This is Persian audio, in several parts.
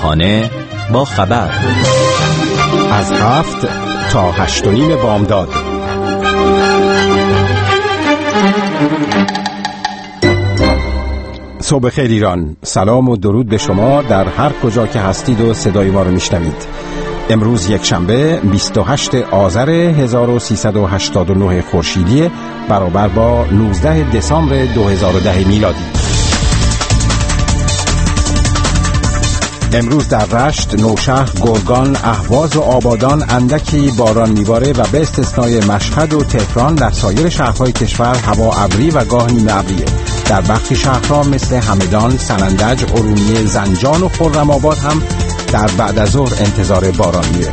صبحانه با خبر از 7 تا 8:30 بامداد. صبح خیر ایران، سلام و درود به شما در هر کجا که هستید و صدای ما رو میشنوید. امروز یک شنبه 28 آذر 1389 خورشیدی برابر با 19 دسامبر 2010 میلادی. امروز در رشت، نوشهر، گرگان، اهواز و آبادان اندکی باران میباره و به استثنای مشهد و تهران در سایر شهرهای کشور هوا ابری و گاه نیمه ابریه. در برخی شهرها مثل همدان، سنندج، ارومیه، زنجان و خرم‌آباد هم در بعد از ظهر انتظار باران میره.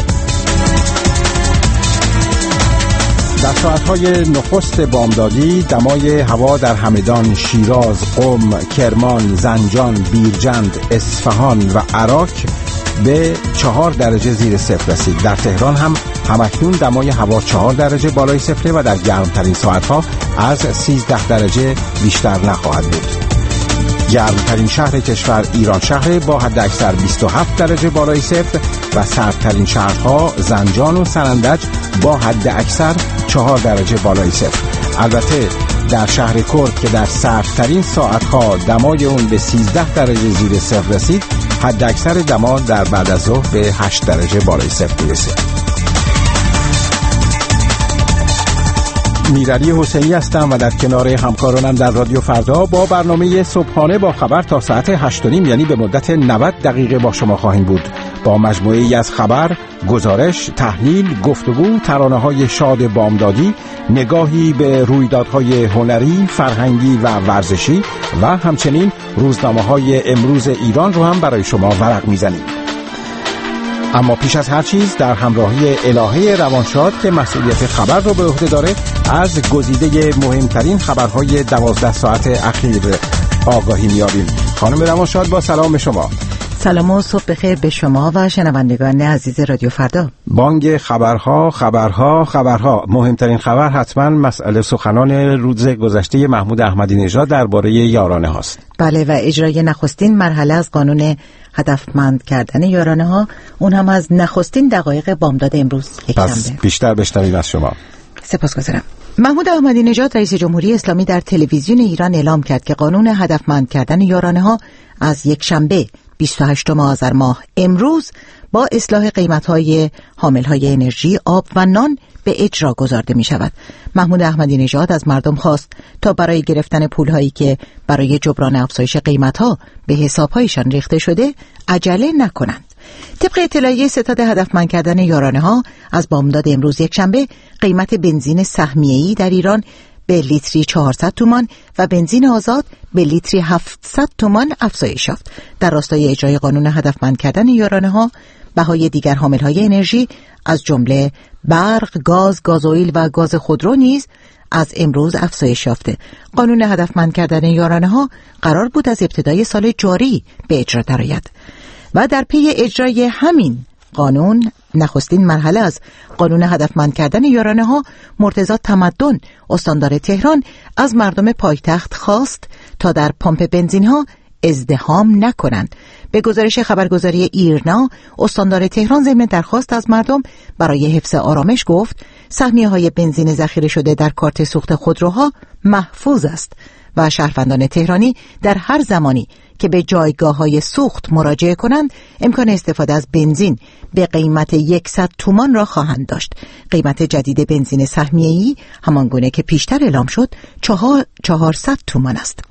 در ساعتهای نخست بامدادی دمای هوا در همدان، شیراز، قم، کرمان، زنجان، بیرجند، اصفهان و عراق به 4 درجه زیر صفر رسید. در تهران هم همکنون دمای هوا 4 درجه بالای صفر و در گرمترین ساعتها از 13 درجه بیشتر نخواهد بود. گرمترین شهر کشور ایران شهر با حد اکثر 27 درجه بالای صفر و سردترین شهرها زنجان و سنندج با حد اکثر 4 درجه بالای صفر. البته در شهر کرد که در سردترین ساعتها دمای اون به 13 درجه زیر صفر رسید، حد اکثر دما در بعد از ظهر به 8 درجه بالای صفر رسید. میرعلی حسینی هستم و در کنار همکارانم در رادیو فردا با برنامه صبحانه با خبر تا ساعت 8:30 یعنی به مدت 90 دقیقه با شما خواهیم بود، با مجموعه‌ای از خبر، گزارش، تحلیل، گفتگو، ترانه‌های شاد بامدادی، نگاهی به رویدادهای هنری، فرهنگی و ورزشی و همچنین روزنامه‌های امروز ایران رو هم برای شما ورق می‌زنیم. اما پیش از هر چیز در همراهی الهه روانشاد که مسئولیت خبر رو به عهده داره، از گزیده مهمترین خبرهای 12 ساعت اخیر آگاهی می‌یابیم. خانم روانشاد با سلام شما. سلام و صبح بخیر به شما و شنوندگان عزیز رادیو فردا. بانگ خبرها. مهمترین خبر حتما مسئله سخنان روز گذشته محمود احمدی نژاد درباره یارانه هاست. بله، و اجرای نخستین مرحله از قانون هدفمند کردن یارانه ها، اون هم از نخستین دقایق بامداد امروز یکشنبه. بیشتر بشنویم از شما. سپاسگزارم. محمود احمدی نژاد رئیس جمهوری اسلامی در تلویزیون ایران اعلام کرد که قانون هدفمند کردن یارانه ها از یکشنبه 28 آذر ماه امروز با اصلاح قیمت‌های حامل‌های انرژی، آب و نان به اجرا گذارده می‌شود. محمود احمدی نژاد از مردم خواست تا برای گرفتن پول‌هایی که برای جبران افزایش قیمت‌ها به حساب‌هایشان ریخته شده عجله نکنند. طبق اطلاعیه ستاد هدفمند کردن یارانه ها از بامداد امروز یکشنبه، قیمت بنزین سهمیه‌ای در ایران به لیتری 400 تومان و بنزین آزاد به لیتری 700 تومان افزایش یافت. در راستای اجرای قانون هدفمند کردن یارانه ها، بهای دیگر حامل‌های انرژی از جمله برق، گاز، گازوئیل و گاز خودرو نیز از امروز افزایش یافته. قانون هدفمند کردن یارانه ها قرار بود از ابتدای سال جاری به اجرا درآید و در پی اجرای همین قانون، نخستین مرحله از قانون هدفمند کردن یارانه ها، مرتضی تمدن استاندار تهران از مردم پایتخت خواست تا در پمپ بنزین ها ازدحام نکنند. به گزارش خبرگزاری ایرنا، استاندار تهران ضمن درخواست از مردم برای حفظ آرامش گفت سهمیه های بنزین ذخیره شده در کارت سوخت خودروها محفوظ است و شهروندان تهرانی در هر زمانی که به جایگاه‌های سوخت مراجعه کنند امکان استفاده از بنزین به قیمت 100 تومان را خواهند داشت. قیمت جدید بنزین سهمیه‌ای همانگونه که پیشتر اعلام شد 400 تومان است.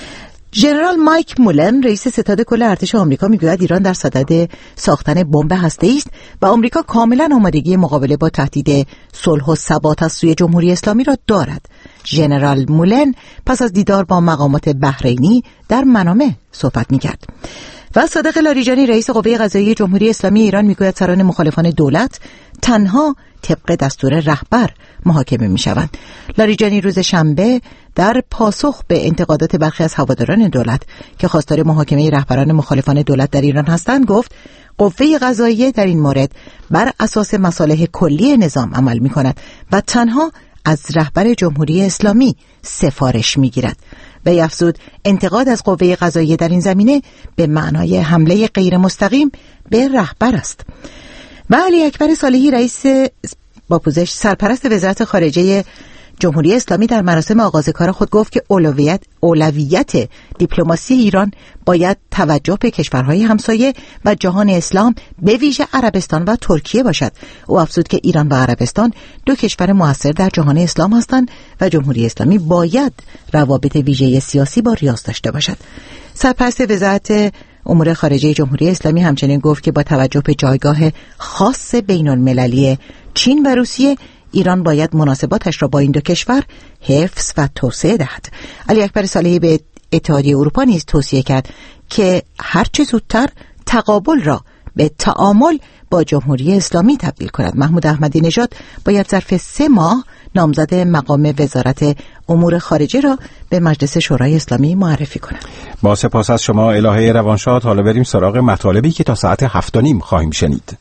ژنرال مایک مولن رئیس ستاد کل ارتش آمریکا میگوید ایران در صدد ساختن بمب هسته‌ای است و آمریکا کاملا آمادگی مقابله با تهدید صلح و ثبات از سوی جمهوری اسلامی را دارد. ژنرال مولن پس از دیدار با مقامات بحرینی در منامه صحبت می‌کرد. و صادق لاریجانی رئیس قوه قضاییه جمهوری اسلامی ایران میگوید سران مخالفان دولت تنها طبق دستور رهبر محاکمه میشوند. لاریجانی روز شنبه در پاسخ به انتقادات برخی از هواداران دولت که خواستار محاکمه رهبران مخالفان دولت در ایران هستند گفت قوه قضاییه در این مورد بر اساس مصالح کلی نظام عمل میکند و تنها از رهبر جمهوری اسلامی سفارش میگیرد. و افزود انتقاد از قوه قضاییه در این زمینه به معنای حمله غیر مستقیم به رهبر است. و علی اکبر صالحی رئیس سرپرست وزارت خارجه جمهوری اسلامی در مراسم آغاز کار خود گفت که اولویت دیپلماسی ایران باید توجه به کشورهای همسایه و جهان اسلام به ویژه عربستان و ترکیه باشد. او افزود که ایران و عربستان دو کشور مؤثر در جهان اسلام هستند و جمهوری اسلامی باید روابط ویژه سیاسی با ریاض داشته باشد. سرپرست وزارت امور خارجه جمهوری اسلامی همچنین گفت که با توجه به جایگاه خاص بین المللی چین و روسیه، ایران باید مناسباتش را با این دو کشور حفظ و توسعه دهد. علی اکبر صالحی به اتحادیه اروپا نیز توصیه کرد که هرچه زودتر تقابل را به تعامل با جمهوری اسلامی تبدیل کند. محمود احمدی نژاد باید ظرف 3 ماه نامزد مقام وزارت امور خارجه را به مجلس شورای اسلامی معرفی کند. با سپاس از شما الهه روانشاد. حالا بریم سراغ مطالبی که تا ساعت 7:30 خواهیم شنید.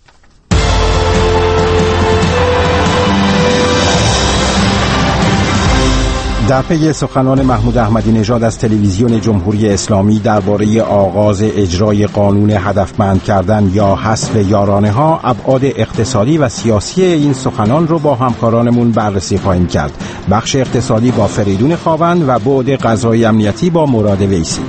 در پی سخنان محمود احمدی نژاد از تلویزیون جمهوری اسلامی درباره آغاز اجرای قانون هدفمند کردن یا حذف یارانه ها، ابعاد اقتصادی و سیاسی این سخنان رو با همکارانمون بررسی خواهیم کرد. بخش اقتصادی با فریدون خاوند و بعد قضایی امنیتی با مراد ویسی.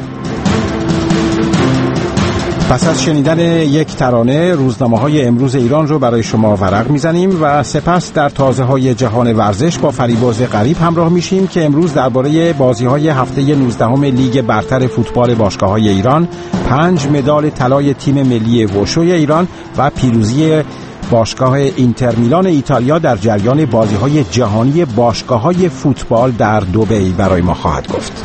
پس از شنیدن یک ترانه، روزنامه‌های امروز ایران رو برای شما ورق میزنیم و سپس در تازه‌های جهان ورزش با فریبرز غریب همراه میشیم که امروز درباره بازی‌های هفته 19 لیگ برتر فوتبال باشگاه‌های ایران، 5 مدال طلای تیم ملی وشوی ایران و پیروزی باشگاه اینتر میلان ایتالیا در جریان بازی‌های جهانی باشگاه‌های فوتبال در دبی برای ما خواهد گفت.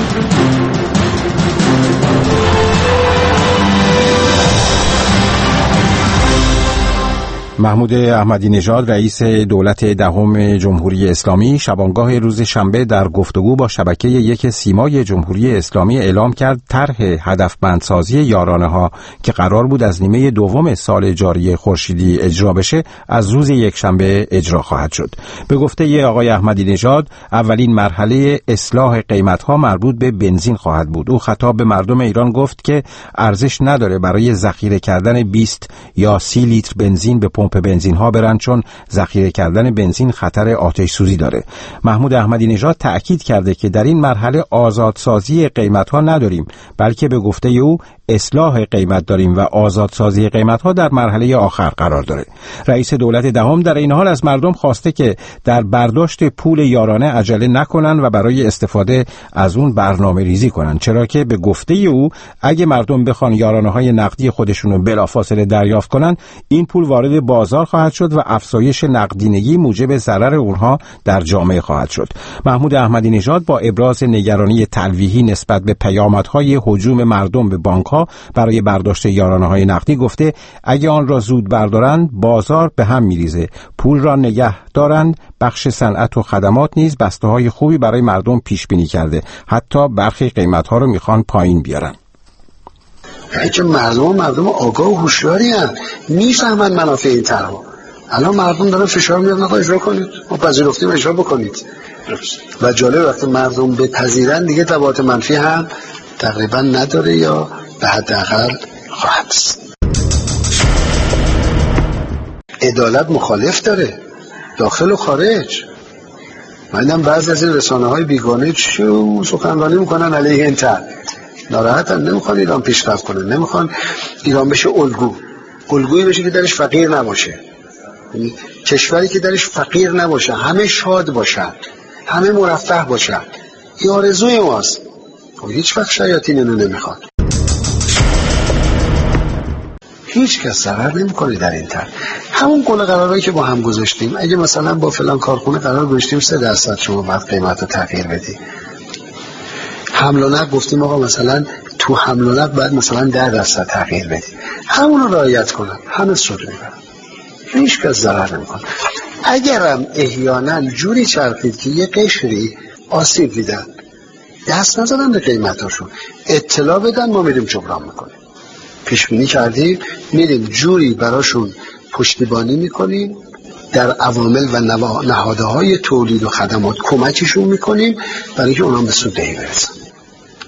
محمود احمدی نژاد رئیس دولت دهم جمهوری اسلامی شبانگاه روز شنبه در گفتگو با شبکه یک سیمای جمهوری اسلامی اعلام کرد طرح هدفمندسازی یارانه ها که قرار بود از نیمه دوم سال جاری خورشیدی اجرا بشه از روز یک شنبه اجرا خواهد شد. به گفته آقای احمدی نژاد اولین مرحله اصلاح قیمت ها مربوط به بنزین خواهد بود. او خطاب به مردم ایران گفت که ارزش نداره برای ذخیره کردن 20 یا 30 لیتر بنزین به پمپ بنزین ها برن، چون ذخیره کردن بنزین خطر آتش سوزی داره. محمود احمدی نژاد تأکید کرده که در این مرحله آزادسازی قیمت ها نداریم، بلکه به گفته او اصلاح قیمت داریم و آزادسازی قیمت ها در مرحله آخر قرار داره. رئیس دولت دهم در این حال از مردم خواسته که در برداشت پول یارانه عجله نکنن و برای استفاده از اون برنامه ریزی کنن، چرا که به گفته او اگه مردم بخوان یارانه های نقدی خودشون رو بلافاصله دریافت کنن، این پول وارد بازار خواهد شد و افزایش نقدینگی موجب ضرر اونها در جامعه خواهد شد. محمود احمدی نژاد با ابراز نگرانی تلویحی نسبت به پیامدهای هجوم مردم به بانک‌ها برای برداشت یارانه‌های نقدی گفته اگه آن را زود بردارند بازار به هم میریزه. پول را نگه دارند. بخش صنعت و خدمات نیز بسته‌های خوبی برای مردم پیش بینی کرده. حتی برخی قیمت‌ها رو میخوان پایین بیارن. که مردم آگاه و هوشیاری هستند، میفهمن منافع این طرح. الان مردم دارن فشار میارن آقا اجرا کنید، ما پذیرفتیم اجرا بکنید. و جالب وقتی مردم بپذیرن دیگه تبعات منفی هم تقریبا نداره یا به حداقل خواهد است. عدالت مخالف داره داخل و خارج. من بعضی از این رسانه‌های بیگانه چو سخنرانی میکنن علیه این طرح، ناراحتن، نمیخوان ایران پیشرفت کنه، نمیخوان ایران بشه الگویی بشه که درش فقیر نباشه، یعنی کشوری که درش فقیر نباشه، همه شاد باشن، همه مرفه باشن. این آرزوی ماست. هیچ وقت شیاطین اینو نمیخواد. هیچ کس ضرر نمیکنه در این طرح. همون قول قرارایی که با هم گذاشتیم، اگه مثلا با فلان کارخونه قرار گذاشتیم 3% شما بعد قیمت رو تغییر بدی، حمل و نقل گفتیم آقا مثلا تو حمل و نقل بعد مثلا 10% تغییر بدی، همون رو رعایت کنن، همه سود میبرن، هیچ کس ضرر نمیکنه. اگرم احیانا جوری چرخید که یه قشری آسیب دیدن دست نزدن به قیمتاشون، اطلاع بدن، ما میریم جبران میکنیم. پیش بینی کردیم، میریم جوری براشون پشتیبانی میکنیم، در عوامل و نهادهای تولید و خدمات کمکشون میکنیم برای که اونا به سود دهی برسن.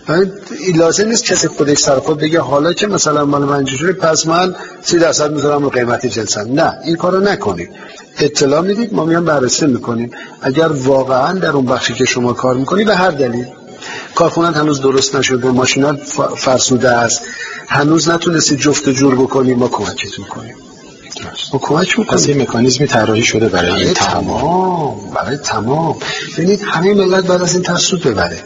لازم نیست کسی خودش سر خود بگه حالا که مثلا مال من اینجوری پس من 30% میذارم رو قیمت جنسم. نه، این کارو نکنید. اطلاع میدید، ما میام بررسی میکنیم. اگر واقعا در اون بخشی که شما کار میکنید به هر دلیل کارخونه هنوز درست نشده، ماشینا فرسوده است، هنوز نتونستید جفت و جور بکنید، ما کمکتون کنیم. ما کمک میکنیم. پس این مکانیزمی طراحی شده برای این تمام. ببینید همه ملت بعد از این سود ببره.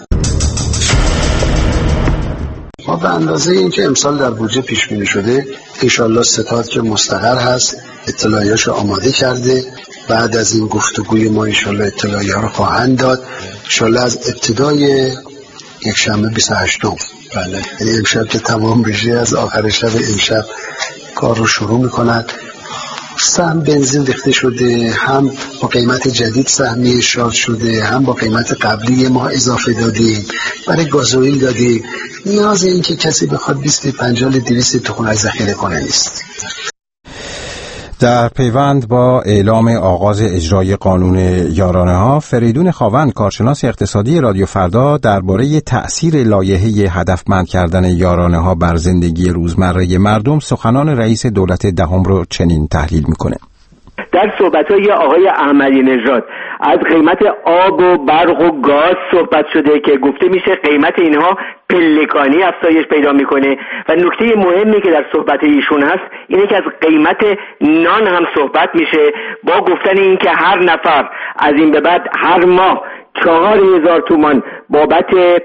ما به اندازه این که امسال در بودجه پیش بینی شده، انشالله ستاد که مستقر هست اطلاعیاشو آماده کرده. بعد از این گفتگوی ما انشالله اطلاعیه رو خواهند داد. انشالله از ابتدای یک شنبه 28 بله، یعنی امشب که تمام بشه از آخر شب امشب کار رو شروع میکنند. سهم بنزین ریخته شده، هم با قیمت جدید سهمیه شارژ شده، هم با قیمت قبلی ما اضافه دادیم، برای گازوئیل دادیم. نیاز این که کسی بخواد 250-200 تو خونه ذخیره کنه نیست. در پیوند با اعلام آغاز اجرای قانون یارانه ها، فریدون خاوند کارشناس اقتصادی رادیو فردا درباره تأثیر لایحه هدفمند کردن یارانه ها بر زندگی روزمره مردم سخنان رئیس دولت دهم رو چنین تحلیل میکنه. در صحبت‌های آقای احمدی نژاد از قیمت آب و برق و گاز صحبت شده که گفته میشه قیمت اینها پلکانی افزایش پیدا میکنه و نکته مهمی که در صحبت ایشون هست اینه که از قیمت نان هم صحبت میشه با گفتن این که هر نفر از این به بعد هر ماه 4,000 تومان بابت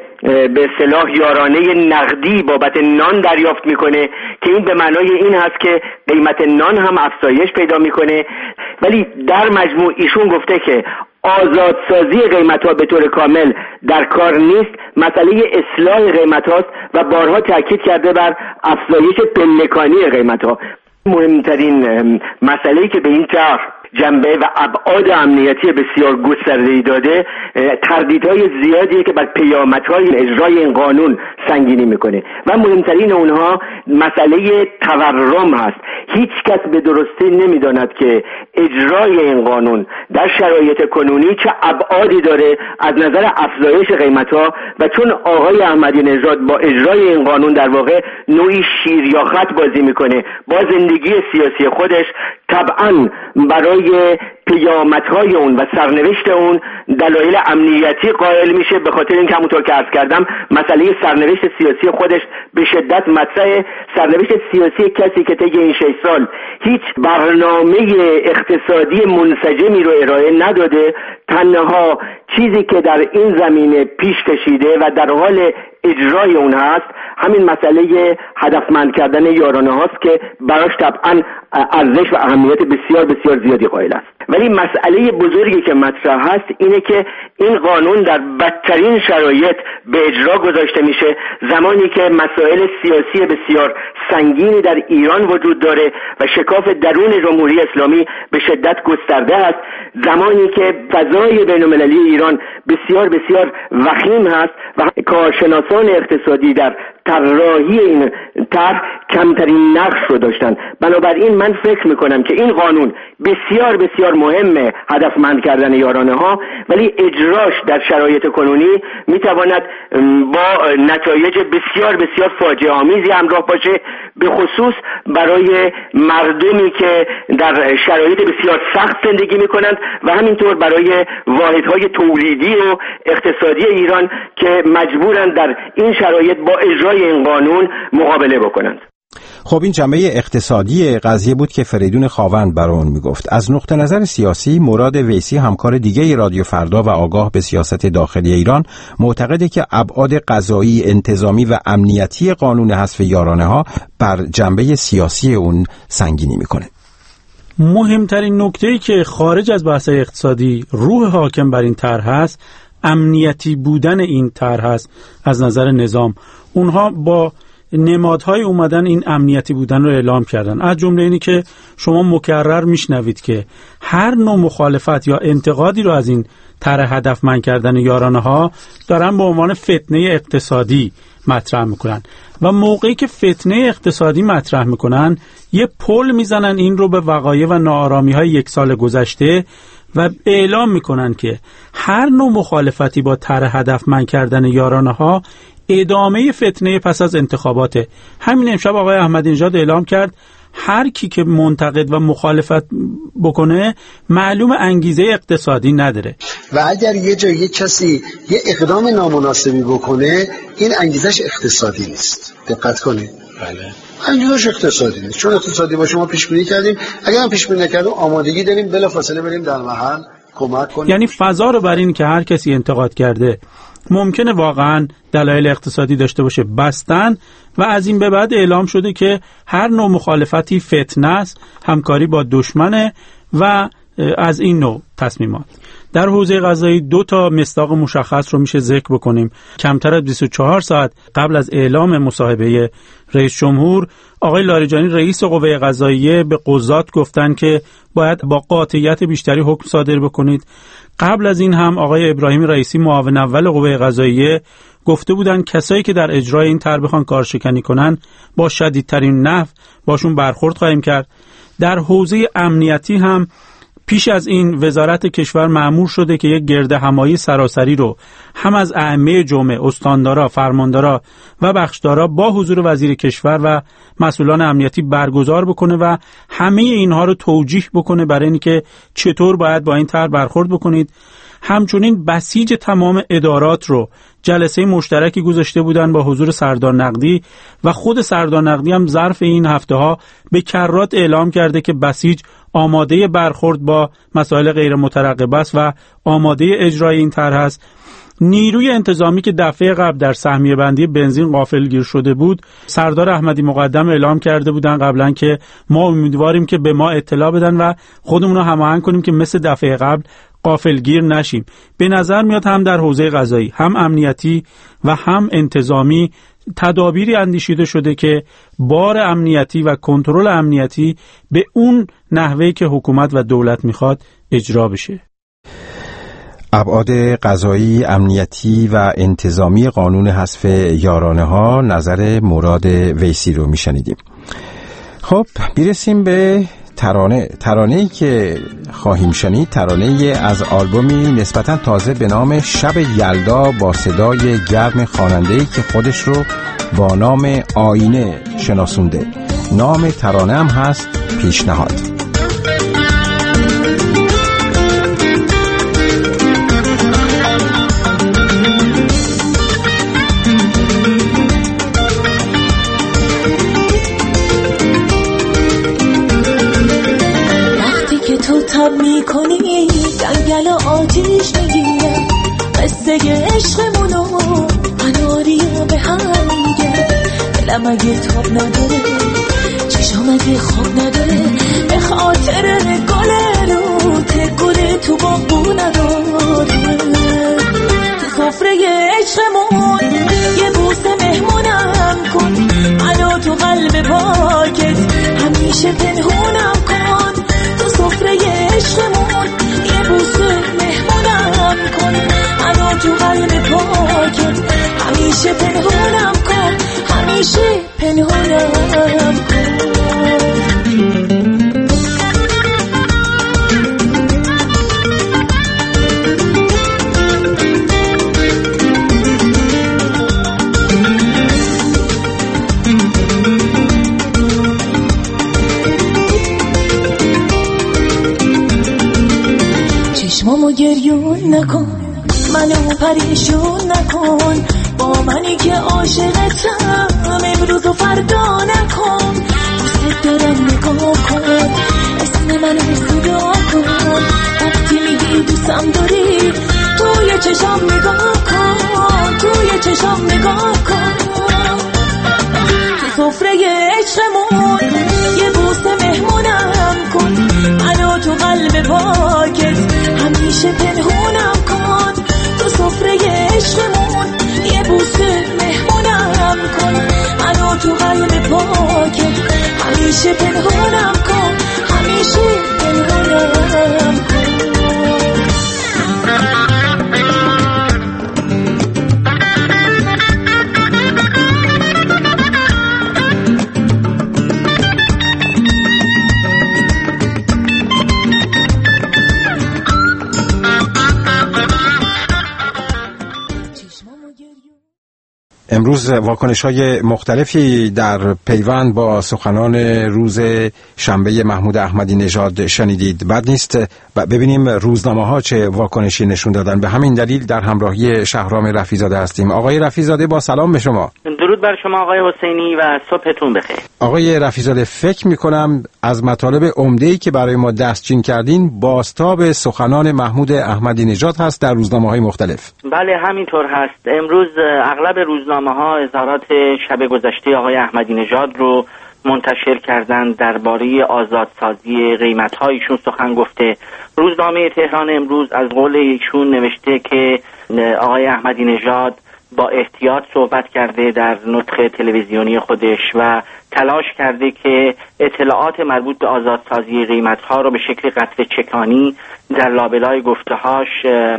به اصطلاح یارانه نقدی بابت نان دریافت میکنه که این به معنای این هست که قیمت نان هم افزایش پیدا میکنه. ولی در مجموع ایشون گفته که آزادسازی قیمت‌ها به طور کامل در کار نیست، مسئله اصلاح قیمت‌هاست و بارها تاکید کرده بر افزایش پلکانی قیمت‌ها. مهمترین مسئله‌ای که به این طرح جنبه و ابعاد امنیتی بسیار گسترده‌ای داده تردیدهای زیادیه که بر پیامدهای اجرای این قانون سنگینی میکنه و مهمترین اونها مسئله تورم هست. هیچ کس به درستی نمیداند که اجرای این قانون در شرایط کنونی چه ابعادی داره از نظر افزایش قیمتها و چون آقای احمدی نژاد با اجرای این قانون در واقع نوعی شیر یا خط بازی میکنه با زندگی سیاسی خودش، طبعا برای پیامدهای اون و سرنوشت اون دلایل امنیتی قائل میشه. به خاطر اینکه همونطور که عرض کردم مسئله سرنوشت سیاسی خودش به شدت مطرحه. سرنوشت سیاسی کسی که طی این 6 سال هیچ برنامه اقتصادی منسجمی رو ارائه نداده، تنها چیزی که در این زمینه پیش کشیده و در حال اجرای اون هست همین مسئله هدفمند کردن یارانه هاست که براش طبعا ارزش و اهمیت بسیار بسیار زیادی قائل است. ولی مسئله بزرگی که مطرح هست اینه که این قانون در بدترین شرایط به اجرا گذاشته میشه زمانی که مسائل سیاسی بسیار سنگینی در ایران وجود داره و شکاف درون جمهوری اسلامی به شدت گسترده است، زمانی که فضای بین‌المللی ایران بسیار بسیار وخیم هست و کارشناسان اقتصادی در طراحی این طرح کمترین نقش رو داشتن. بنابراین من فکر میکنم که این قانون بسیار بسیار مهمه، هدفمند کردن یارانه ها، ولی اجراش در شرایط کنونی میتواند با نتایج بسیار بسیار فاجعه آمیزی همراه باشه، به خصوص برای مردمی که در شرایط بسیار سخت زندگی میکنند و همینطور برای واحدهای تولیدی و اقتصادی ایران که مجبورند در این شرایط با اجرای این قانون مقابله بکنند. خب این جنبه اقتصادی قضیه بود که فریدون خاوند برای میگفت. از نقطه نظر سیاسی مراد ویسی همکار دیگه رادیو فردا و آگاه به سیاست داخلی ایران معتقده که ابعاد قضایی، انتظامی و امنیتی قانون حذف یارانه ها بر جنبه سیاسی اون سنگینی میکنه. مهمترین نکته‌ای که خارج از بحث اقتصادی روح حاکم بر این طرح هست امنیتی بودن این طرح هست. از نظر نظام اونها با نمادهای اومدن این امنیتی بودن رو اعلام کردن، از جمله اینی که شما مکرر میشنوید که هر نوع مخالفت یا انتقادی رو از این طرح هدفمند کردن یارانه ها دارن به عنوان فتنه اقتصادی مطرح میکنن و موقعی که فتنه اقتصادی مطرح میکنن یه پل میزنن این رو به وقایع و ناآرامی های 1 سال گذشته و اعلام میکنن که هر نوع مخالفتی با طرح هدفمند کردن یارانه ها ادامه فتنه پس از انتخاباته. همین امشب آقای احمدی نژاد اعلام کرد هر کی که منتقد و مخالفت بکنه معلوم انگیزه اقتصادی نداره و اگر یه جای یک کسی یه اقدام نامناسبی بکنه این انگیزش اقتصادی نیست. دقت کنید. بله. انگیزش اقتصادی نیست. چون اقتصادی باشه ما پیش بینی کردیم، اگر هم پیش بینی نکردیم آمادگی داریم بلافاصله بریم در محل کمک کنیم. یعنی فضا رو بر این که هر کسی انتقاد کرده ممکنه واقعا دلایل اقتصادی داشته باشه بستن و از این به بعد اعلام شده که هر نوع مخالفتی فتنه است، همکاری با دشمنه و از این نوع تصمیمات. در حوزه قضایی 2 تا مصداق مشخص رو میشه ذکر بکنیم. کمتر از 24 ساعت قبل از اعلام مصاحبه رئیس جمهور، آقای لاریجانی رئیس قوه قضاییه به قضات گفتن که باید با قاطعیت بیشتری حکم صادر بکنید. قبل از این هم آقای ابراهیم رئیسی معاون اول قوه قضاییه گفته بودن کسایی که در اجرای این طرح بخوان کارشکنی کنن با شدیدترین نحو باشون برخورد خواهیم کرد. در حوزه امنیتی هم پیش از این وزارت کشور مأمور شده که یک گردهمایی سراسری رو هم از ائمه جمعه، استاندارا، فرماندارا و بخشدارا با حضور وزیر کشور و مسئولان امنیتی برگزار بکنه و همه اینها رو توجیه بکنه برای اینکه چطور باید با این طرح برخورد بکنید. همچنین بسیج تمام ادارات رو جلسه مشترکی گذاشته بودن با حضور سردار نقدی و خود سردار نقدی هم ظرف این هفته ها به کرات اعلام کرده که بسیج آماده برخورد با مسائل غیر مترقبه است و آماده اجرای این طرح است. نیروی انتظامی که دفعه قبل در سهمیه بندی بنزین غافلگیر شده بود، سردار احمدی مقدم اعلام کرده بودن قبلا که ما امیدواریم که به ما اطلاع بدن و خودمون رو هماهنگ کنیم که مثل دفعه قبل غافلگیر نشیم. به نظر میاد هم در حوزه قضایی، هم امنیتی و هم انتظامی تدابیری اندیشیده شده که بار امنیتی و کنترل امنیتی به اون نحوهی که حکومت و دولت میخواد اجرا بشه. ابعاد قضایی، امنیتی و انتظامی قانون حذف یارانه ها، نظر مراد ویسی رو میشنیدیم. خب برسیم به ترانه‌ای که خواهیم شنید. ترانه‌ای از آلبومی نسبتاً تازه به نام شب یلدا با صدای گرم خواننده‌ای که خودش رو با نام آینه شناسونده. نام ترانه هم هست پیشنهاد. تب میکنی جنگل آتیش میگیرم، قصه عشقمونو اناری به هم میگه. دلم اگه تاب نداره، چشم اگه خواب نداره، به خاطر گل لوت گل تو باغو نداره. تو سفره عشقمون یه بوسه مهمونم کن، منو تو قلب پاکت همیشه پنهونم کن. سفره عشقمون یه بوسه مهمونم کن، منو تو قلب پاکت همیشه پنهونم کن، همیشه پنهونم کن. چشمامو گریون نکن، منو پریشون نکن، با منی که عاشقتم امروز و فردا نکن. دوست دارم نگاه کن، اسم منو صدا کن، وقتی میگی دوستم داری توی چشام نگاه کن، توی چشام نگاه کن. تو سفره عشقمون یه بوسه مهمونم کن، منو تو قلب پاکت همیشه پنهونم کن. تو سفره عشقمون یه بوسه مهمونم کن، منو تو قلب پاکت همیشه پنهونم کن، همیشه پنهونم کن. امروز واکنش‌های مختلفی در پیوند با سخنان روز شنبه محمود احمدی نژاد شنیدید. بد نیست ببینیم روزنامه‌ها چه واکنشی نشون دادن. به همین دلیل در همراهی شهرام رفیع‌زاده هستیم. آقای رفیع‌زاده با سلام به شما. درود بر شما آقای حسینی و صبحتون بخیر. آقای رفیع‌زاده، فکر می‌کنم از مطالب عمده‌ای که برای ما دستچین کردین بازتاب سخنان محمود احمدی نژاد هست در روزنامه‌های مختلف. بله همینطور هست. امروز اغلب روزنامه‌ها اظهارات شب گذشته آقای احمدی نژاد رو منتشر کردن درباره آزادسازی قیمت‌هایشون سخن گفته. روزنامه تهران امروز از قول ایشون نوشته که آقای احمدی نژاد با احتیاط صحبت کرده در نطق تلویزیونی خودش و تلاش کرده که اطلاعات مربوط به آزادسازی قیمت‌ها رو به شکل قطره چکانی در لابلای گفته‌هاش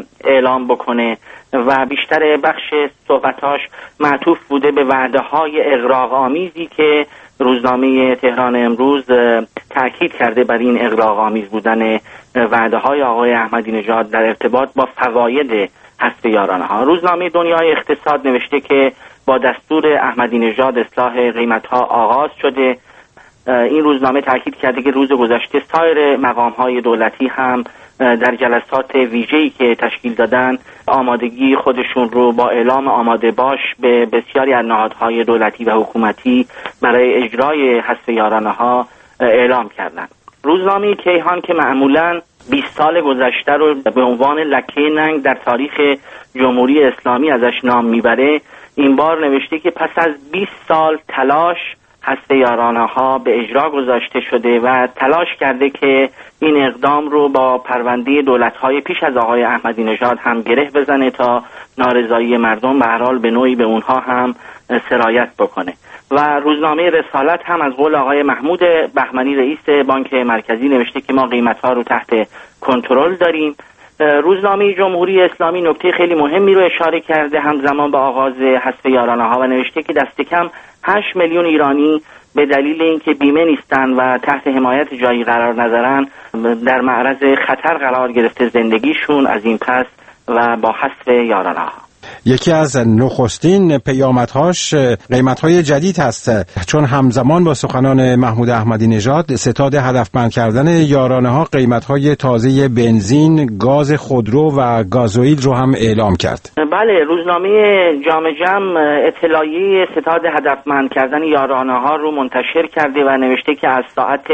اعلام بکنه و بیشتر بخش صحبت‌هاش معطوف بوده به وعده‌های اغراق‌آمیزی که روزنامه تهران امروز تأکید کرده بر این اغراق‌آمیز بودن وعده‌های آقای احمدی نژاد در ارتباط با فواید حذف یارانه‌ها. روزنامه دنیای اقتصاد نوشته که با دستور احمدی نژاد اصلاح قیمت‌ها آغاز شده. این روزنامه تاکید کرده که روز گذشته سایر مقام‌های دولتی هم در جلسات ویژه‌ای که تشکیل دادن آمادگی خودشون رو با اعلام آماده باش به بسیاری از نهادهای دولتی و حکومتی برای اجرای حذف یارانه‌ها اعلام کردند. روزنامه کیهان که معمولاً 20 سال گذشته رو به عنوان لکه ننگ در تاریخ جمهوری اسلامی ازش نام میبره، این بار نوشته که پس از 20 سال تلاش حذف یارانه‌ها به اجرا گذاشته شده و تلاش کرده که این اقدام رو با پرونده دولت‌های پیش از آقای احمدی نژاد هم گره بزنه تا نارضایی مردم به هر حال به نوعی به اونها هم سرایت بکنه. و روزنامه رسالت هم از قول آقای محمود بهمنی رئیس بانک مرکزی نوشته که ما قیمت‌ها رو تحت کنترل داریم. روزنامه جمهوری اسلامی نکته خیلی مهمی رو اشاره کرده همزمان با آغاز حذف یارانه‌ها و نوشته که دست کم 8 میلیون ایرانی به دلیل اینکه بیمه نیستن و تحت حمایت جایی قرار ندارن در معرض خطر قرار گرفته زندگیشون از این پس و با حذف یارانه‌ها. یکی از نخستین پیامدهاش قیمت‌های جدید هست، چون همزمان با سخنان محمود احمدی نژاد ستاد هدفمند کردن یارانه‌ها قیمت‌های تازه بنزین، گاز خودرو و گازوئیل رو هم اعلام کرد. بله، روزنامه جام جم اطلاعیه ستاد هدفمند کردن یارانه‌ها رو منتشر کرده و نوشته که از ساعت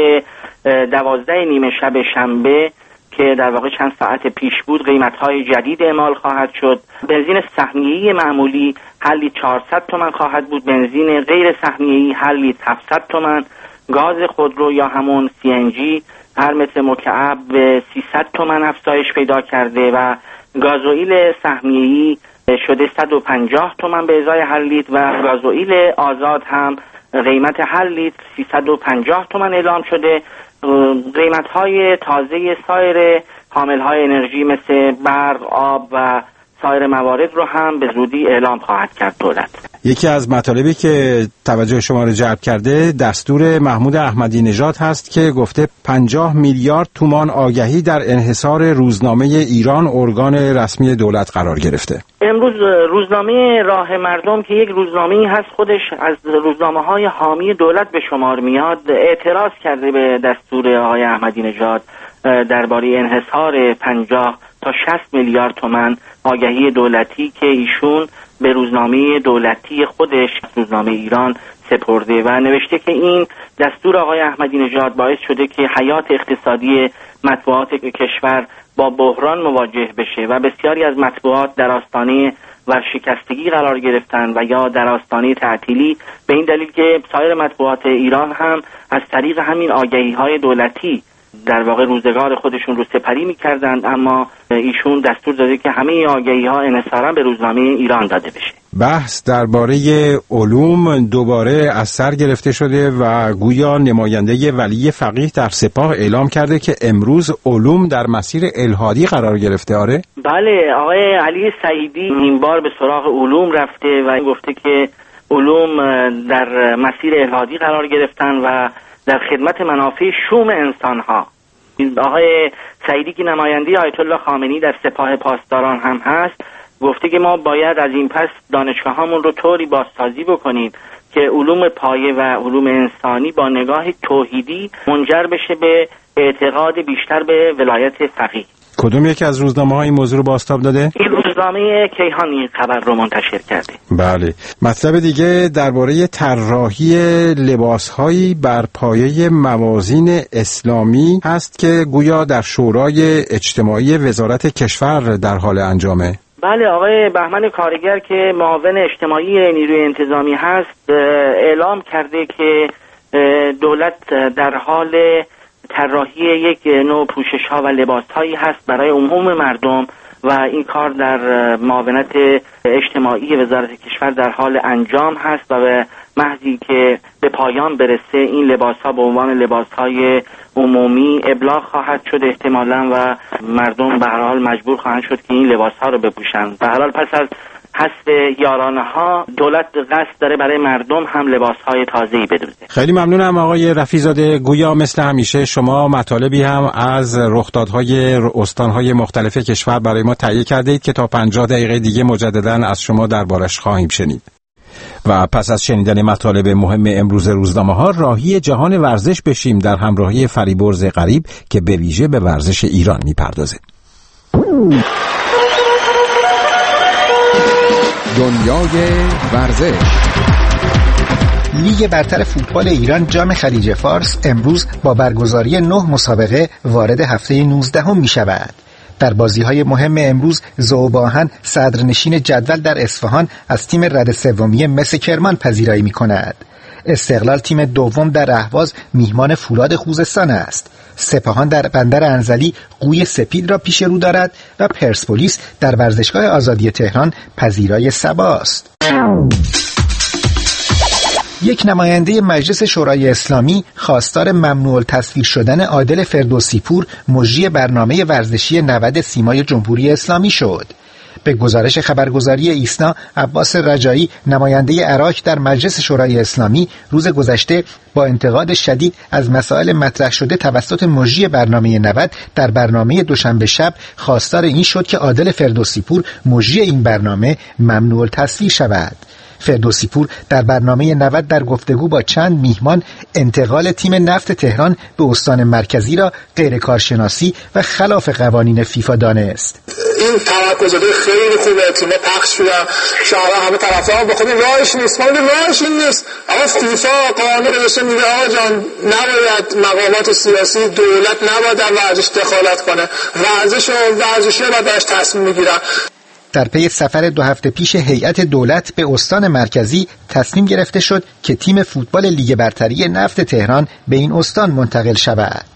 12 نیمه شب شنبه که در واقع چند ساعت پیش بود قیمت‌های جدید اعمال خواهد شد. بنزین سهمیه‌ای معمولی هر لیتر 400 تومان خواهد بود، بنزین غیر سهمیه‌ای هر لیتر 700 تومان، گاز خودرو یا همون CNG هر متر مکعب به 300 تومان افزایش پیدا کرده و گازوئیل سهمیه‌ای شده 150 تومان به ازای هر لیتر و گازوئیل آزاد هم قیمت هر لیتر 350 تومان اعلام شده. قیمت‌های تازه سایر حامل‌های انرژی مثل برق، آب و سایر موارد رو هم به زودی اعلام خواهد کرد دولت. یکی از مطالبی که توجه شما رو جلب کرده دستور محمود احمدی نژاد هست که گفته 50 میلیارد تومان آگهی در انحصار روزنامه ایران ارگان رسمی دولت قرار گرفته. امروز روزنامه راه مردم که یک روزنامه‌ای هست خودش از روزنامه‌های حامی دولت به شمار میاد اعتراض کرده به دستور آقای احمدی نژاد درباره انحصار 50 تا 60 میلیارد تومان آگهی دولتی که ایشون به روزنامه دولتی خودش روزنامه ایران سپرده و نوشته که این دستور آقای احمدی نژاد باعث شده که حیات اقتصادی مطبوعات کشور با بحران مواجه بشه و بسیاری از مطبوعات در آستانه ورشکستگی قرار گرفتن و یا در آستانه تعطیلی به این دلیل که سایر مطبوعات ایران هم از طریق همین آگهی‌های دولتی در واقع روزگار خودشون رو سپری می‌کردند، اما ایشون دستور داده که همه آگهی‌ها انحصاراً به روزنامه ایران داده بشه. بحث درباره علوم دوباره از سر گرفته شده و گویا نماینده ولی فقیه در سپاه اعلام کرده که امروز علوم در مسیر الحادی قرار گرفته. آره؟ بله، آقای علی سعیدی این بار به سراغ علوم رفته و گفته که علوم در مسیر الحادی قرار گرفتن و در خدمت منافع شوم انسان‌ها. آقای سعیدی که نماینده آیت الله خامنه‌ای در سپاه پاسداران هم هست گفته که ما باید از این پس دانشگاهامون رو طوری بازسازی بکنیم که علوم پایه و علوم انسانی با نگاه توحیدی منجر بشه به اعتقاد بیشتر به ولایت فقیه. کدوم یکی از روزنامه‌ها این موضوع رو بازتاب داده؟ این روزنامه کیهان این خبر رو منتشر کرده. بله. مطلب دیگه درباره طراحی لباس‌هایی بر پایه موازین اسلامی هست که گویا در شورای اجتماعی وزارت کشور در حال انجامه. بله، آقای بهمن کارگر که معاون اجتماعی نیروی انتظامی هست اعلام کرده که دولت در حال طراحی یک نوع پوشش‌ها و لباس‌هایی هست برای عموم مردم و این کار در معاونت اجتماعی وزارت کشور در حال انجام هست و به محضی که به پایان برسه این لباس‌ها به عنوان لباس‌های عمومی ابلاغ خواهد شد احتمالاً و مردم به هر حال مجبور خواهند شد که این لباس‌ها رو بپوشند. به هر حال پس از حذف یارانه‌ها دولت قصد داره برای مردم هم لباس‌های تازه‌ای بدوزه. خیلی ممنونم آقای رفیع‌زاده. گویا مثل همیشه شما مطالبی هم از رخدادهای استان‌های مختلف کشور برای ما تهیه کرده اید که تا 50 دقیقه دیگه مجدداً از شما دربارش خواهیم شنید. و پس از شنیدن مطالب مهم امروز روزنامه‌ها راهی جهان ورزش بشیم در همراهی فریبرز غریب که به ویژه به ورزش ایران می‌پردازه. دنیای ورزش. لیگ برتر فوتبال ایران جام خلیج فارس امروز با برگزاری 9 مسابقه وارد هفته 19 می شود. در بازی‌های مهم امروز ذوباهن صدرنشین جدول در اصفهان از تیم رد سومی مس کرمان پذیرایی می‌کند. استقلال تیم دوم در اهواز میهمان فولاد خوزستان است. سپاهان در بندر انزلی قوی سپید را پیش رو دارد و پرسپولیس در ورزشگاه آزادی تهران پذیرای سباست. یک نماینده مجلس شورای اسلامی خواستار ممنوع التصویر شدن عادل فردوسی پور مجری برنامه ورزشی 90 سیمای جمهوری اسلامی شد. به گزارش خبرگزاری ایسنا، عباس رجایی نماینده عراق در مجلس شورای اسلامی روز گذشته با انتقاد شدید از مسائل مطرح شده توسط مجری برنامه 90 در برنامه دوشنبه شب خواستار این شد که عادل فردوسی پور مجری این برنامه ممنوع التصویر شود. فردوسی پور در برنامه 90 در گفتگو با چند میهمان انتقال تیم نفت تهران به استان مرکزی را غیر کارشناسی و خلاف قوانین فیفا دانست. این تمرکزات خیلی خوبه، تیم پخش شدن، شهرها همه طرفدار با خود راهش نیست، ما راهش این نیست. اما فیفا قانون گذاشته میگه آقا جان نباید مقامات سیاسی دولت نباید در ورزش دخالت کنه، ورزش و ورزشی‌ها باید براش تصمیم میگیرن. در پی سفر 2 هفته پیش هیئت دولت به استان مرکزی تصمیم گرفته شد که تیم فوتبال لیگ برتری نفت تهران به این استان منتقل شود.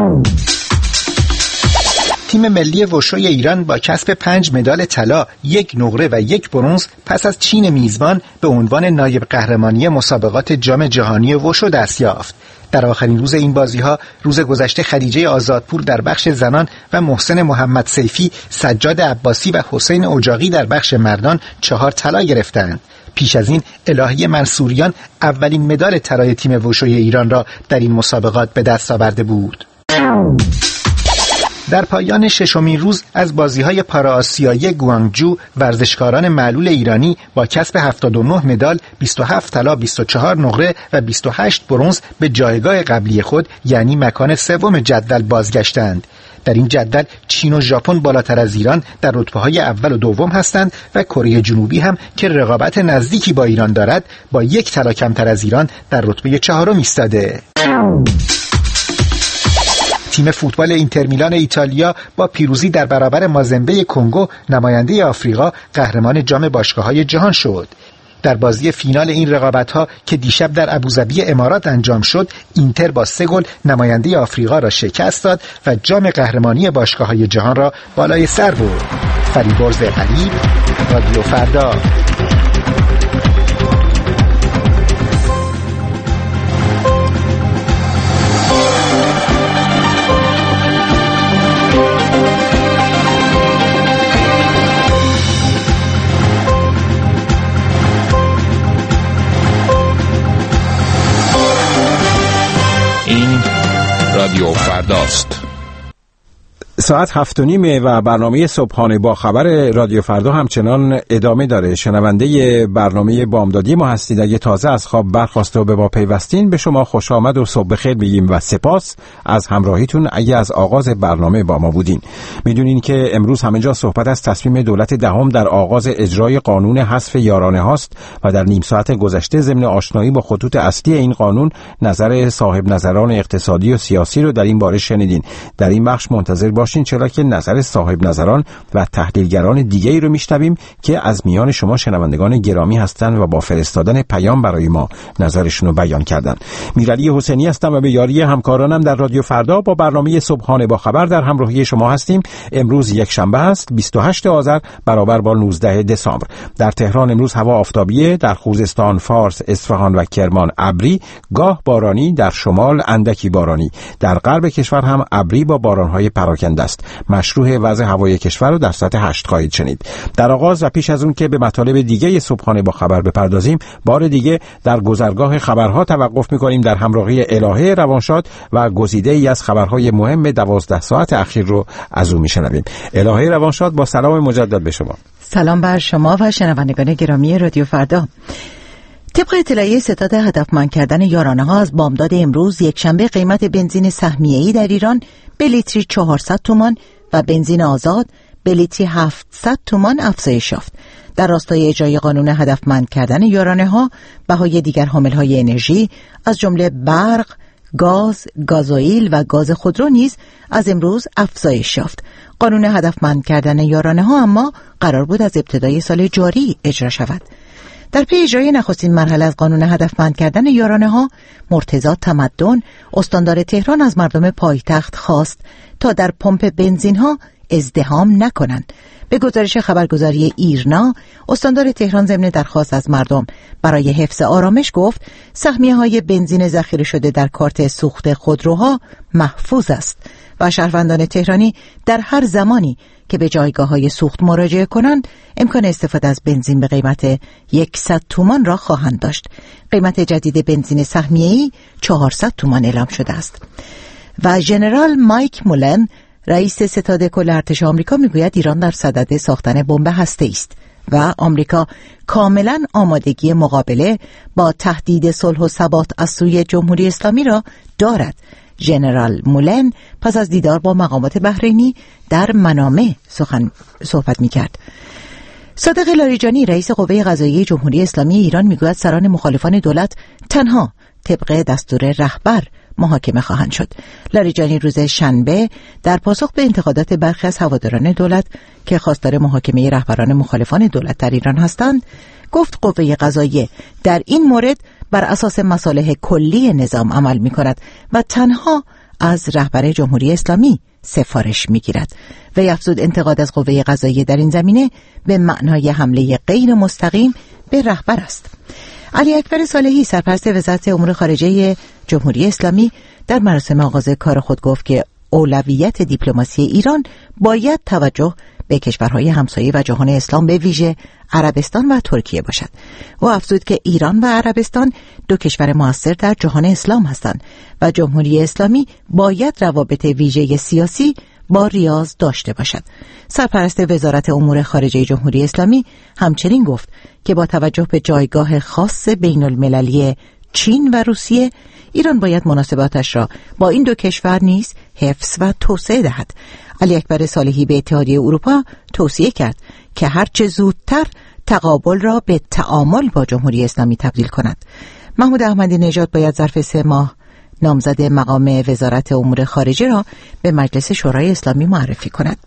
تیم ملی وشوی ایران با کسب 5 مدال طلا، 1 نقره و 1 برنز پس از چین میزبان به عنوان نایب قهرمانی مسابقات جام جهانی وشو دست یافت. در آخرین روز این بازی‌ها روز گذشته خدیجه آزادپور در بخش زنان و محسن محمد سیفی، سجاد عباسی و حسین اجاقی در بخش مردان 4 طلا گرفتند. پیش از این الهی منصوریان اولین مدال طلای تیم وشوی ایران را در این مسابقات به دست آورده بود. در پایان ششمین روز از بازی‌های پارآسیایی گوانگجو ورزشکاران معلول ایرانی با کسب 79 مدال، 27 طلا، 24 نقره و 28 برنز به جایگاه قبلی خود یعنی مکان سوم جدول بازگشتند. در این جدول چین و ژاپن بالاتر از ایران در رتبه‌های اول و دوم هستند و کره جنوبی هم که رقابت نزدیکی با ایران دارد با 1 طلا کمتر از ایران در رتبه 4 ایستاده. تیم فوتبال اینتر میلان ایتالیا با پیروزی در برابر مازمبه کنگو نماینده آفریقا قهرمان جام باشگاه‌های جهان شد. در بازی فینال این رقابت‌ها که دیشب در ابوظبی امارات انجام شد، اینتر با 3 گل نماینده آفریقا را شکست داد و جام قهرمانی باشگاه‌های جهان را بالای سر برد. فریبرز غریب، رادیو فردا. این رادیو فرداست. ساعت 7:30 و برنامه صبحانه با خبر رادیو فردا همچنان ادامه داره. شنونده برنامه بامدادی ما هستید. اگه تازه از خواب برخاسته و به ما پیوستین، به شما خوش آمد و صبح بخیر میگیم و سپاس از همراهیتون. اگه از آغاز برنامه با ما بودین، میدونین که امروز همه جا صحبت از تصمیم دولت دهم در آغاز اجرای قانون حذف یارانه هاست و در نیم ساعت گذشته ضمن آشنایی با خطوط اصلی این قانون نظر صاحب نظران اقتصادی و سیاسی رو در این باره شنیدین. در این بخش منتظر باشین، چرا که نظر صاحب نظران و تحلیلگران دیگه‌ای رو میشنویم که از میان شما شنوندگان گرامی هستند و با فرستادن پیام برای ما نظرشون رو بیان کردن. میرعلی حسینی هستم و به یاری همکارانم در رادیو فردا با برنامه صبحانه با خبر در همراهی شما هستیم. امروز یک شنبه است، 28 آذر برابر با 19 دسامبر. در تهران امروز هوا آفتابیه، در خوزستان، فارس، اصفهان و کرمان ابری، گاه بارانی، در شمال اندکی بارانی، در غرب کشور هم ابری با باران‌های پراکنده است. مشروع وضع هوای کشور رو در سطح 8 خواهید شنید. در آغاز و پیش از اون که به مطالب دیگه صبحانه با خبر بپردازیم، بار دیگه در گذرگاه خبرها توقف می‌کنیم. در همراهی الهه روانشاد و گزیده‌ای از خبرهای مهم 12 ساعت اخیر رو از او میشنویم. الهه روانشاد، با سلام مجدد به شما. سلام بر شما و شنوندگان گرامی رادیو فردا. طبق اطلاعیه ستاد هدفمند کردن یارانه ها از بامداد امروز یکشنبه، قیمت بنزین سهمیه‌ای در ایران به لیتری 400 تومان و بنزین آزاد به لیتری 700 تومان افزایش یافت. در راستای اجرای قانون هدفمند کردن یارانه ها، بهای دیگر حامل‌های انرژی از جمله برق، گاز، گازوئیل و گاز خودرو نیز از امروز افزایش یافت. قانون هدفمند کردن یارانه ها اما قرار بود از ابتدای سال جاری اجرا شود. در پی اجرای نخستین مرحله از قانون هدفمند کردن یارانه ها، مرتضی تمدن، استاندار تهران، از مردم پایتخت خواست تا در پمپ بنزین ها ازدحام نکنند. به گزارش خبرگزاری ایرنا، استاندار تهران ضمن درخواست از مردم برای حفظ آرامش گفت سهمیه‌های بنزین ذخیره شده در کارت سوخت خودروها محفوظ است و شهروندان تهرانی در هر زمانی که به جایگاه‌های سوخت مراجعه کنند امکان استفاده از بنزین به قیمت 100 تومان را خواهند داشت. قیمت جدید بنزین سهمیه‌ای 400 تومان اعلام شده است. و ژنرال مایک مولن، رئیس ستاد کل ارتش آمریکا، میگوید ایران در صدد ساختن بمب هسته‌ای است و آمریکا کاملا آمادگی مقابله با تهدید صلح و ثبات از سوی جمهوری اسلامی را دارد. ژنرال مولن پس از دیدار با مقامات بحرینی در منامه صحبت می‌کرد. صادق لاریجانی، رئیس قوه قضاییه جمهوری اسلامی ایران، میگوید سران مخالفان دولت تنها طبق دستور رهبر محاکمه خواهند شد. لاریجانی روز شنبه در پاسخ به انتقادات برخی از هواداران دولت که خواستار محاکمه رهبران مخالفان دولت در ایران هستند، گفت قوه قضاییه در این مورد بر اساس مصالح کلی نظام عمل می کند و تنها از رهبر جمهوری اسلامی سفارش می گیرد. و افزود انتقاد از قوه قضاییه در این زمینه به معنای حمله غیر مستقیم به رهبر است. علی اکبر صالحی، سرپرست وزارت امور خارجه جمهوری اسلامی، در مراسم آغاز کار خود گفت که اولویت دیپلماسی ایران باید توجه به کشورهای همسایه و جهان اسلام، به ویژه عربستان و ترکیه باشد. و افزود که ایران و عربستان دو کشور مؤثر در جهان اسلام هستند و جمهوری اسلامی باید روابط ویژه سیاسی با ریاض داشته باشد. سرپرست وزارت امور خارجه جمهوری اسلامی همچنین گفت که با توجه به جایگاه خاص بین المللی چین و روسیه، ایران باید مناسباتش را با این دو کشور نیز حفظ و توسعه دهد. علی اکبر صالحی به اتحادیه اروپا توصیه کرد که هرچه زودتر تقابل را به تعامل با جمهوری اسلامی تبدیل کند. محمود احمدی نژاد باید ظرف 3 ماه نامزد مقام وزارت امور خارجه را به مجلس شورای اسلامی معرفی کند.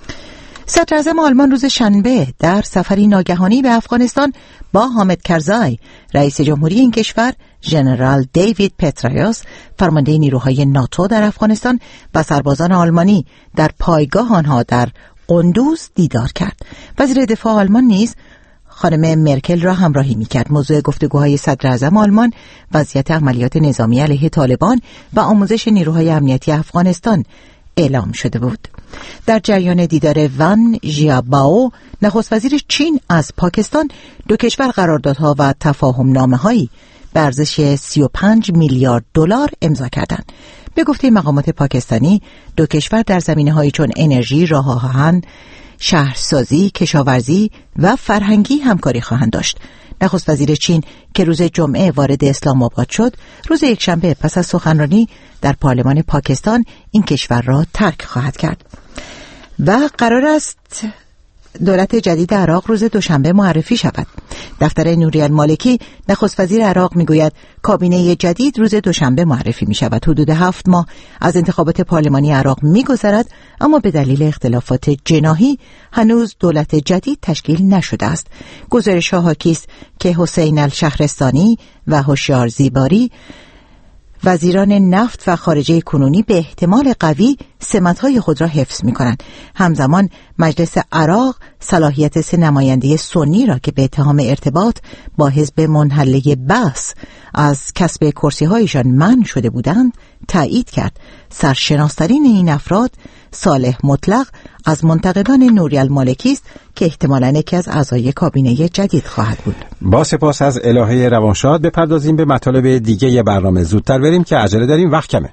صدر اعظم آلمان روز شنبه در سفری ناگهانی به افغانستان با حامد کرزای، رئیس جمهوری این کشور، ژنرال دیوید پترایوس، فرمانده نیروهای ناتو در افغانستان و سربازان آلمانی در پایگاه آنها در قندوز دیدار کرد. وزیر دفاع آلمان نیز خانم مرکل را همراهی می‌کرد. موضوع گفتگوهای صدر اعظم آلمان وضعیت عملیات نظامی علیه طالبان و آموزش نیروهای امنیتی افغانستان اعلام شده بود. در جریان دیدار وان ژیابائو، نخست وزیر چین، از پاکستان، دو کشور قراردادها و تفاهم نامه‌هایی به ارزش 35 میلیارد دلار امضا کردند. به گفته مقامات پاکستانی، دو کشور در زمینه‌هایی چون انرژی، راه آهن، شهرسازی، کشاورزی و فرهنگی همکاری خواهند داشت. نخست وزیر چین که روز جمعه وارد اسلام آباد شد، روز یکشنبه پس از سخنرانی در پارلمان پاکستان این کشور را ترک خواهد کرد. و قرار است دولت جدید عراق روز دوشنبه معرفی شود. دفتر نوری المالکی نخست وزیر عراق میگوید کابینه جدید روز دوشنبه معرفی می شود. حدود 7 ماه از انتخابات پارلمانی عراق می‌گذرد، اما به دلیل اختلافات جناحی هنوز دولت جدید تشکیل نشده است. گزارش‌ها حاکی است که حسین الشهرستانی و هوشیار زیباری، وزیران نفت و خارجه کنونی، به احتمال قوی سمت‌های خود را حفظ می‌کنند. همزمان مجلس عراق صلاحیت 3 نماینده سنی را که به اتهام ارتباط با حزب منحله بعث از کسب کرسی‌هایشان منع شده بودند تایید کرد. سرشناس‌ترین این افراد صالح مطلق از منتقدان نوری المالکی است که احتمالاً یکی از اعضای کابینه جدید خواهد بود. با سپاس از الهه روانشاد بپردازیم به مطالب دیگه برنامه. زودتر بریم که عجله داریم، وقت کمه.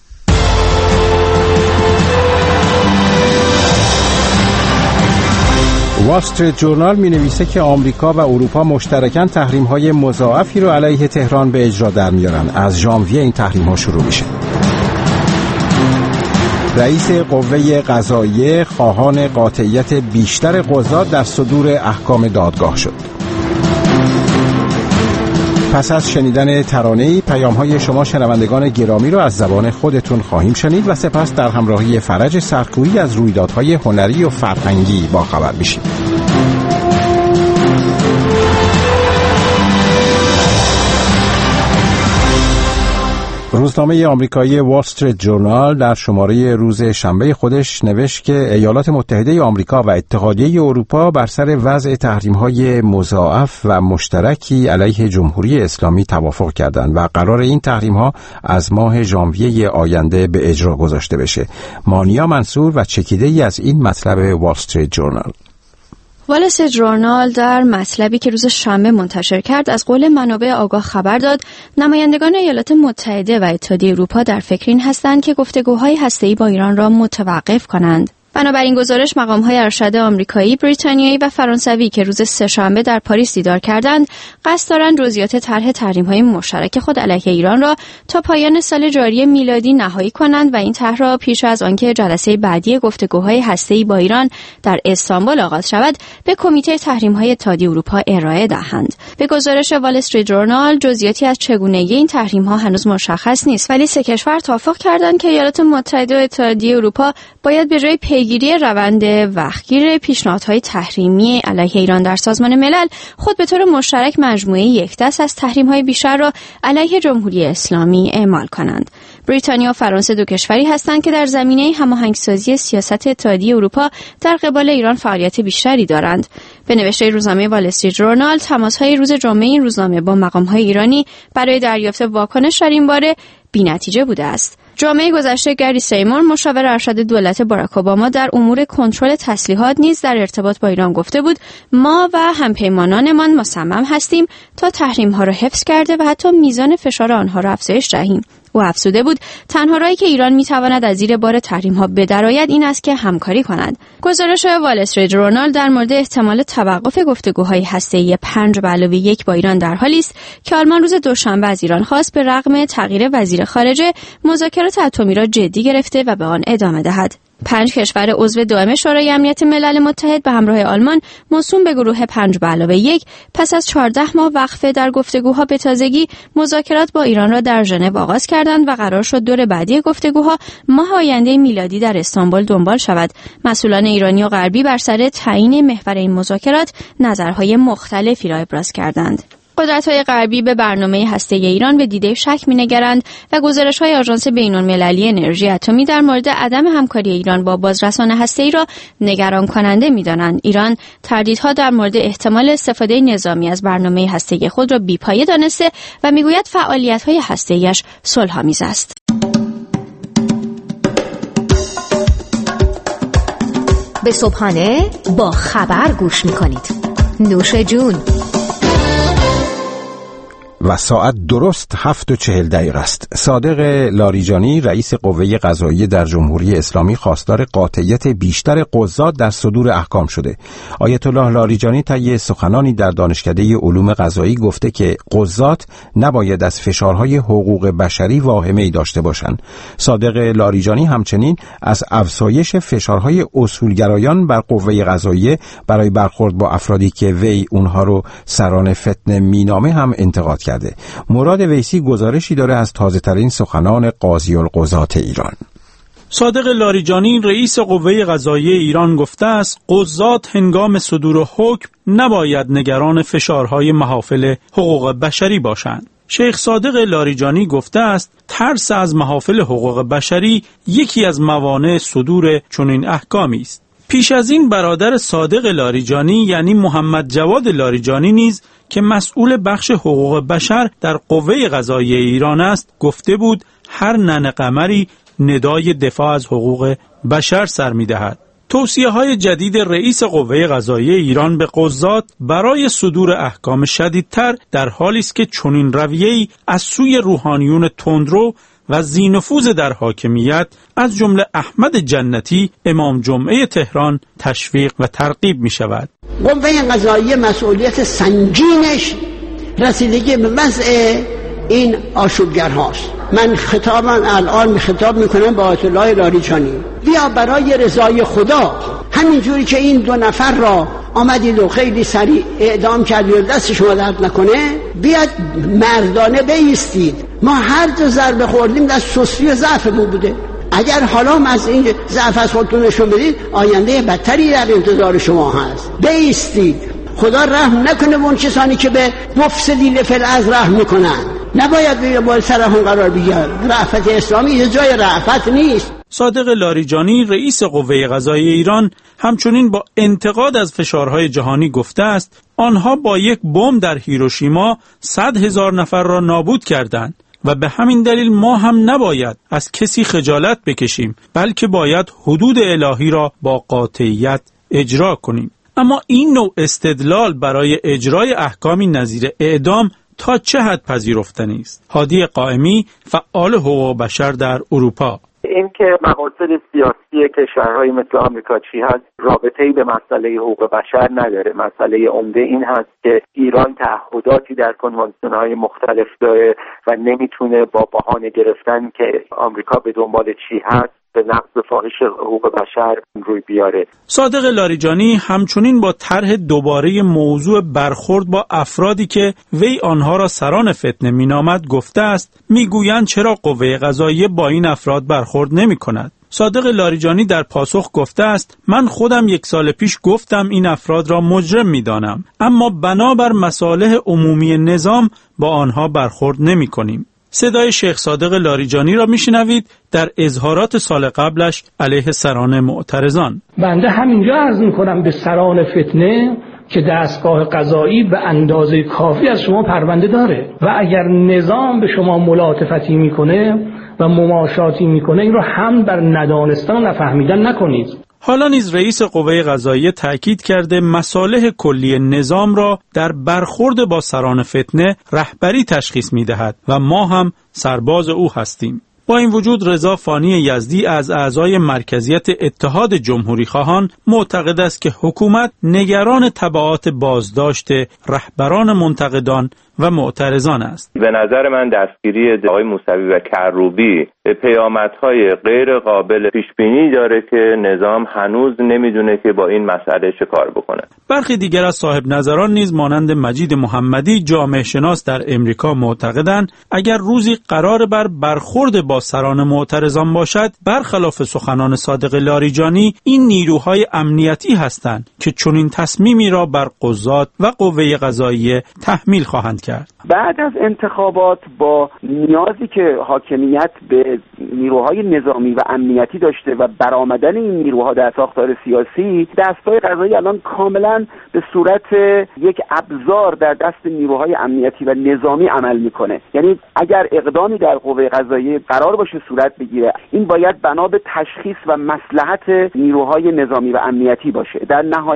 وال استریت جورنال می‌نویسه که آمریکا و اروپا مشترکاً تحریم‌های مضاعفی رو علیه تهران به اجرا در میارن. از ژانویه این تحریم‌ها شروع میشه. رئیس قوه قضاییه خواهان قاطعیت بیشتر قضات در صدور احکام دادگاه شد. پس از شنیدن ترانه‌ای پیام‌های شما شنوندگان گرامی رو از زبان خودتون خواهیم شنید و سپس در همراهی فرج سرکویی از رویدادهای هنری و فرهنگی باخبر میشیم. روزنامه آمریکایی وال استریت جورنال در شماره روز شنبه خودش نوشت که ایالات متحده آمریکا و اتحادیه اروپا بر سر وضع تحریم‌های مضاعف و مشترکی علیه جمهوری اسلامی توافق کردند و قرار این تحریم‌ها از ماه ژانویه آینده به اجرا گذاشته بشه. مانیا منصور و چکیده‌ای از این مطلب وال استریت جورنال. وال استریت جورنال در مطلبی که روز شنبه منتشر کرد از قول منابع آگاه خبر داد نمایندگان ایالات متحده و اتحادیه اروپا در فکر این هستند که گفتگوهای هسته‌ای با ایران را متوقف کنند. بنابراین گزارش مقام‌های ارشد آمریکایی، بریتانیایی و فرانسوی که روز سه‌شنبه در پاریس دیدار کردند، قصد دارند جزئیات طرح تحریم‌های مشترک خود علیه ایران را تا پایان سال جاری میلادی نهایی کنند و این طرح را پیش از آنکه جلسه بعدی گفتگوهای هسته‌ای با ایران در استانبول آغاز شود، به کمیته تحریم‌های اتحادیه اروپا ارائه دهند. به گزارش وال استریت جورنال، جزئیاتی از چگونگی این تحریم‌ها هنوز مشخص نیست، ولی 3 کشور توافق کردند که ایالات متحده و اتحادیه اروپا باید به جای پیگیری روند وقتگیر پیشنهادهای تحریمی علیه ایران در سازمان ملل، خود به طور مشترک مجموعه یک دست از تحریم‌های بیشتر را علیه جمهوری اسلامی اعمال کنند. بریتانیا و فرانسه 2 کشوری هستند که در زمینه هماهنگسازی سیاست اتحادیه اروپا در قبال ایران فعالیت بیشتری دارند. به نوشته روزنامه وال استریت جورنال، تماس‌های روز جمعه این روزنامه با مقام‌های ایرانی برای دریافت واکنش در این باره بی‌نتیجه بوده است. جمعه گذشته گری سیمور، مشاور ارشد دولت باراک اوباما در امور کنترل تسلیحات، نیز در ارتباط با ایران گفته بود ما و همپیمانانمان مصمم هستیم تا تحریم‌ها را حفظ کرده و حتی میزان فشار آنها را افزایش دهیم. او افزوده بود تنها راهی که ایران میتواند از زیر بار تحریم‌ها بدرآید این است که همکاری کند. گزارش وال استریت جورنال در مورد احتمال توقف گفتگوهای هسته‌ای 5+1 با ایران در حالی است که آلمان روز دوشنبه از ایران خواست به رغم تغییر وزیر خارجه مذاکرات اتمی را جدی گرفته و به آن ادامه دهد. 5 کشور عضو دائم شورای امنیت ملل متحد به همراه آلمان موسوم به گروه 5+1 پس از 14 ماه وقفه در گفتگوها به تازگی مذاکرات با ایران را در ژنو آغاز کردند و قرار شد دور بعدی گفتگوها ماه آینده میلادی در استانبول دنبال شود. مسئولان ایرانی و غربی بر سر تعیین محور این مذاکرات نظرهای مختلفی را ابراز کردند. قدرت‌های غربی به برنامه هسته‌ای ایران به دیده شک می‌نگرند و گزارش‌های آژانس بین‌المللی انرژی اتمی در مورد عدم همکاری ایران با بازرسان هسته‌ای را نگران کننده می‌دانند. ایران تردیدها در مورد احتمال استفاده نظامی از برنامه هسته‌ای خود را بی‌پایه دانسته و می‌گوید فعالیت‌های هسته‌ایش صلح‌آمیز است. به صبحانه با خبر گوش می‌کنید. نوش جون. و ساعت درست 7:40 است. صادق لاریجانی رئیس قوه قضاییه در جمهوری اسلامی خواستار قاطعیت بیشتر قضات در صدور احکام شده. آیت الله لاریجانی طی سخنانی در دانشکده علوم قضایی گفته که قضات نباید از فشارهای حقوق بشری واهمه‌ای داشته باشند. صادق لاریجانی همچنین از افزایش فشارهای اصولگرایان بر قوه قضاییه برای برخورد با افرادی که وی اونها رو سران فتنه مینامه هم انتقاد کرده. مراد ویسی گزارشی داره از تازه‌ترین سخنان قاضی القضات ایران. صادق لاریجانی رئیس قوه قضاییه ایران گفته است قضات هنگام صدور حکم نباید نگران فشارهای محافل حقوق بشری باشند. شیخ صادق لاریجانی گفته است ترس از محافل حقوق بشری یکی از موانع صدور چنین احکامی است. پیش از این برادر صادق لاریجانی یعنی محمد جواد لاریجانی نیز که مسئول بخش حقوق بشر در قوه قضاییه ایران است گفته بود هر ننه قمری ندای دفاع از حقوق بشر سر می‌دهد. توصیه‌های جدید رئیس قوه قضاییه ایران به قضات برای صدور احکام شدیدتر در حالی است که چنین رویه‌ای از سوی روحانیون تندرو و ذی‌نفوذ در حاکمیت از جمله احمد جنتی امام جمعه تهران تشویق و ترغیب می‌شود. قوه قضاییه مسئولیت سنگینش رسیدگی به وضع این آشوبگرهاست. من الان خطاب میکنم با آیت الله لاریجانی، بیا برای رضای خدا همینجوری که این 2 نفر را آمدید و خیلی سریع اعدام کردید و دست شما درد نکنه، بیاد مردانه بایستید. ما هر جا ضربه خوردیم دست سستی و ضعف بوده. اگر حالا از این ضعف از خودتون نشون بدید آینده بدتری در انتظار شما هست. بایستید. خدا رحم نکنه اون کسانی که به مفسدین فی الارض رحم میکنن. نباید باید سرهم قرار بگیرن. رأفت اسلامی یه جای رأفت نیست. صادق لاریجانی رئیس قوه قضاییه ایران همچنین با انتقاد از فشارهای جهانی گفته است آنها با یک بمب در هیروشیما 100,000 نفر را نابود کردند و به همین دلیل ما هم نباید از کسی خجالت بکشیم بلکه باید حدود الهی را با قاطعیت اجرا کنیم. اما این نوع استدلال برای اجرای احکامی نظیر اعدام تا چه حد پذیرفتنی است؟ هادی قائمی فعال حقوق بشر در اروپا: این که مقاصد سیاسی کشورهای مثل آمریکا چی هست رابطه‌ای به مسئله حقوق بشر نداره. مسئله عمده این هست که ایران تعهداتی در کنوانسیون‌های مختلف داره و نمیتونه با بهانه گرفتن که آمریکا به دنبال چی هست به نقض فاحش حقوق بشر روی بیاره. صادق لاریجانی همچنین با طرح دوباره موضوع برخورد با افرادی که وی آنها را سران فتنه مینامد گفته است میگویند چرا قوه قضاییه با این افراد برخورد نمی کند. صادق لاریجانی در پاسخ گفته است من خودم 1 سال پیش گفتم این افراد را مجرم میدانم اما بنابر مصالح عمومی نظام با آنها برخورد نمی کنیم. صدای شیخ صادق لاریجانی را میشنوید در اظهارات سال قبلش علیه سران معترضان. بنده همینجا عرض میکنم به سران فتنه که دستگاه قضایی به اندازه کافی از شما پرونده داره و اگر نظام به شما ملاطفتی میکنه و مماشاتی میکنه این رو هم بر ندانستن و نفهمیدن نکنید. حالا نیز رئیس قوه قضاییه تأکید کرده مصالح کلی نظام را در برخورد با سران فتنه رهبری تشخیص می‌دهد و ما هم سرباز او هستیم. با این وجود رضا فانی یزدی از اعضای مرکزیت اتحاد جمهوری خواهان معتقد است که حکومت نگران تبعات بازداشت رهبران منتقدان و معترضان است. به نظر من دستگیری آقای موسوی و کروبی پیامدهای غیر قابل پیش بینی داره که نظام هنوز نمیدونه که با این مسئله چه کار بکنه. برخی دیگر از صاحب نظران نیز مانند مجید محمدی جامعه شناس در امریکا معتقدند اگر روزی قرار بر برخورد با سران معترضان باشد برخلاف سخنان صادق لاریجانی این نیروهای امنیتی هستند که چنین تصمیمی را بر قضات و قوه قضاییه تحمیل خواهند کرد. بعد از انتخابات با نیازی که حاکمیت به نیروهای نظامی و امنیتی داشته و برآمدن این نیروها در ساختار سیاسی، دستگاه قضایی الان کاملا به صورت یک ابزار در دست نیروهای امنیتی و نظامی عمل میکنه. یعنی اگر اقدامی در قوه قضاییه قرار باشه صورت بگیره، این باید بنا به تشخیص و مصلحت نیروهای نظامی و امنیتی باشه. در نهایت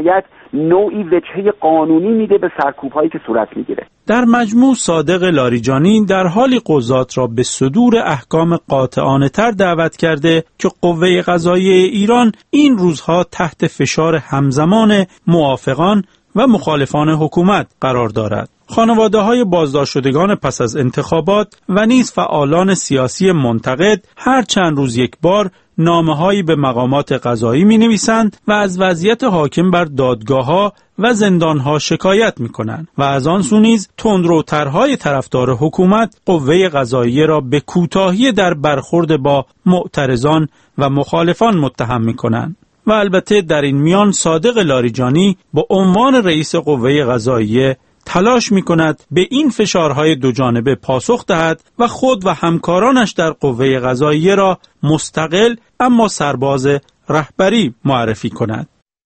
نوعی وجهه قانونی میده به سرکوب‌هایی که صورت میگیره. در مجموع صادق لاریجانی در حالی قضات را به صدور احکام قاطعانه تر دعوت کرده که قوه قضاییه ایران این روزها تحت فشار همزمان موافقان و مخالفان حکومت قرار دارد. خانواده‌های بازداشت شدگان پس از انتخابات و نیز فعالان سیاسی منتقد هر چند روز یک بار نامه‌هایی به مقامات قضایی می‌نویسند و از وضعیت حاکم بر دادگاه‌ها و زندان‌ها شکایت می‌کنند و از آن سو نیز تندروترهای طرفدار حکومت قوه قضاییه را به کوتاهی در برخورد با معترضان و مخالفان متهم می‌کنند. و البته در این میان صادق لاریجانی با عنوان رئیس قوه قضاییه تلاش می کند به این فشارهای دو جانبه پاسخ دهد و خود و همکارانش در قوه قضاییه را مستقل اما سرباز رهبری معرفی کند.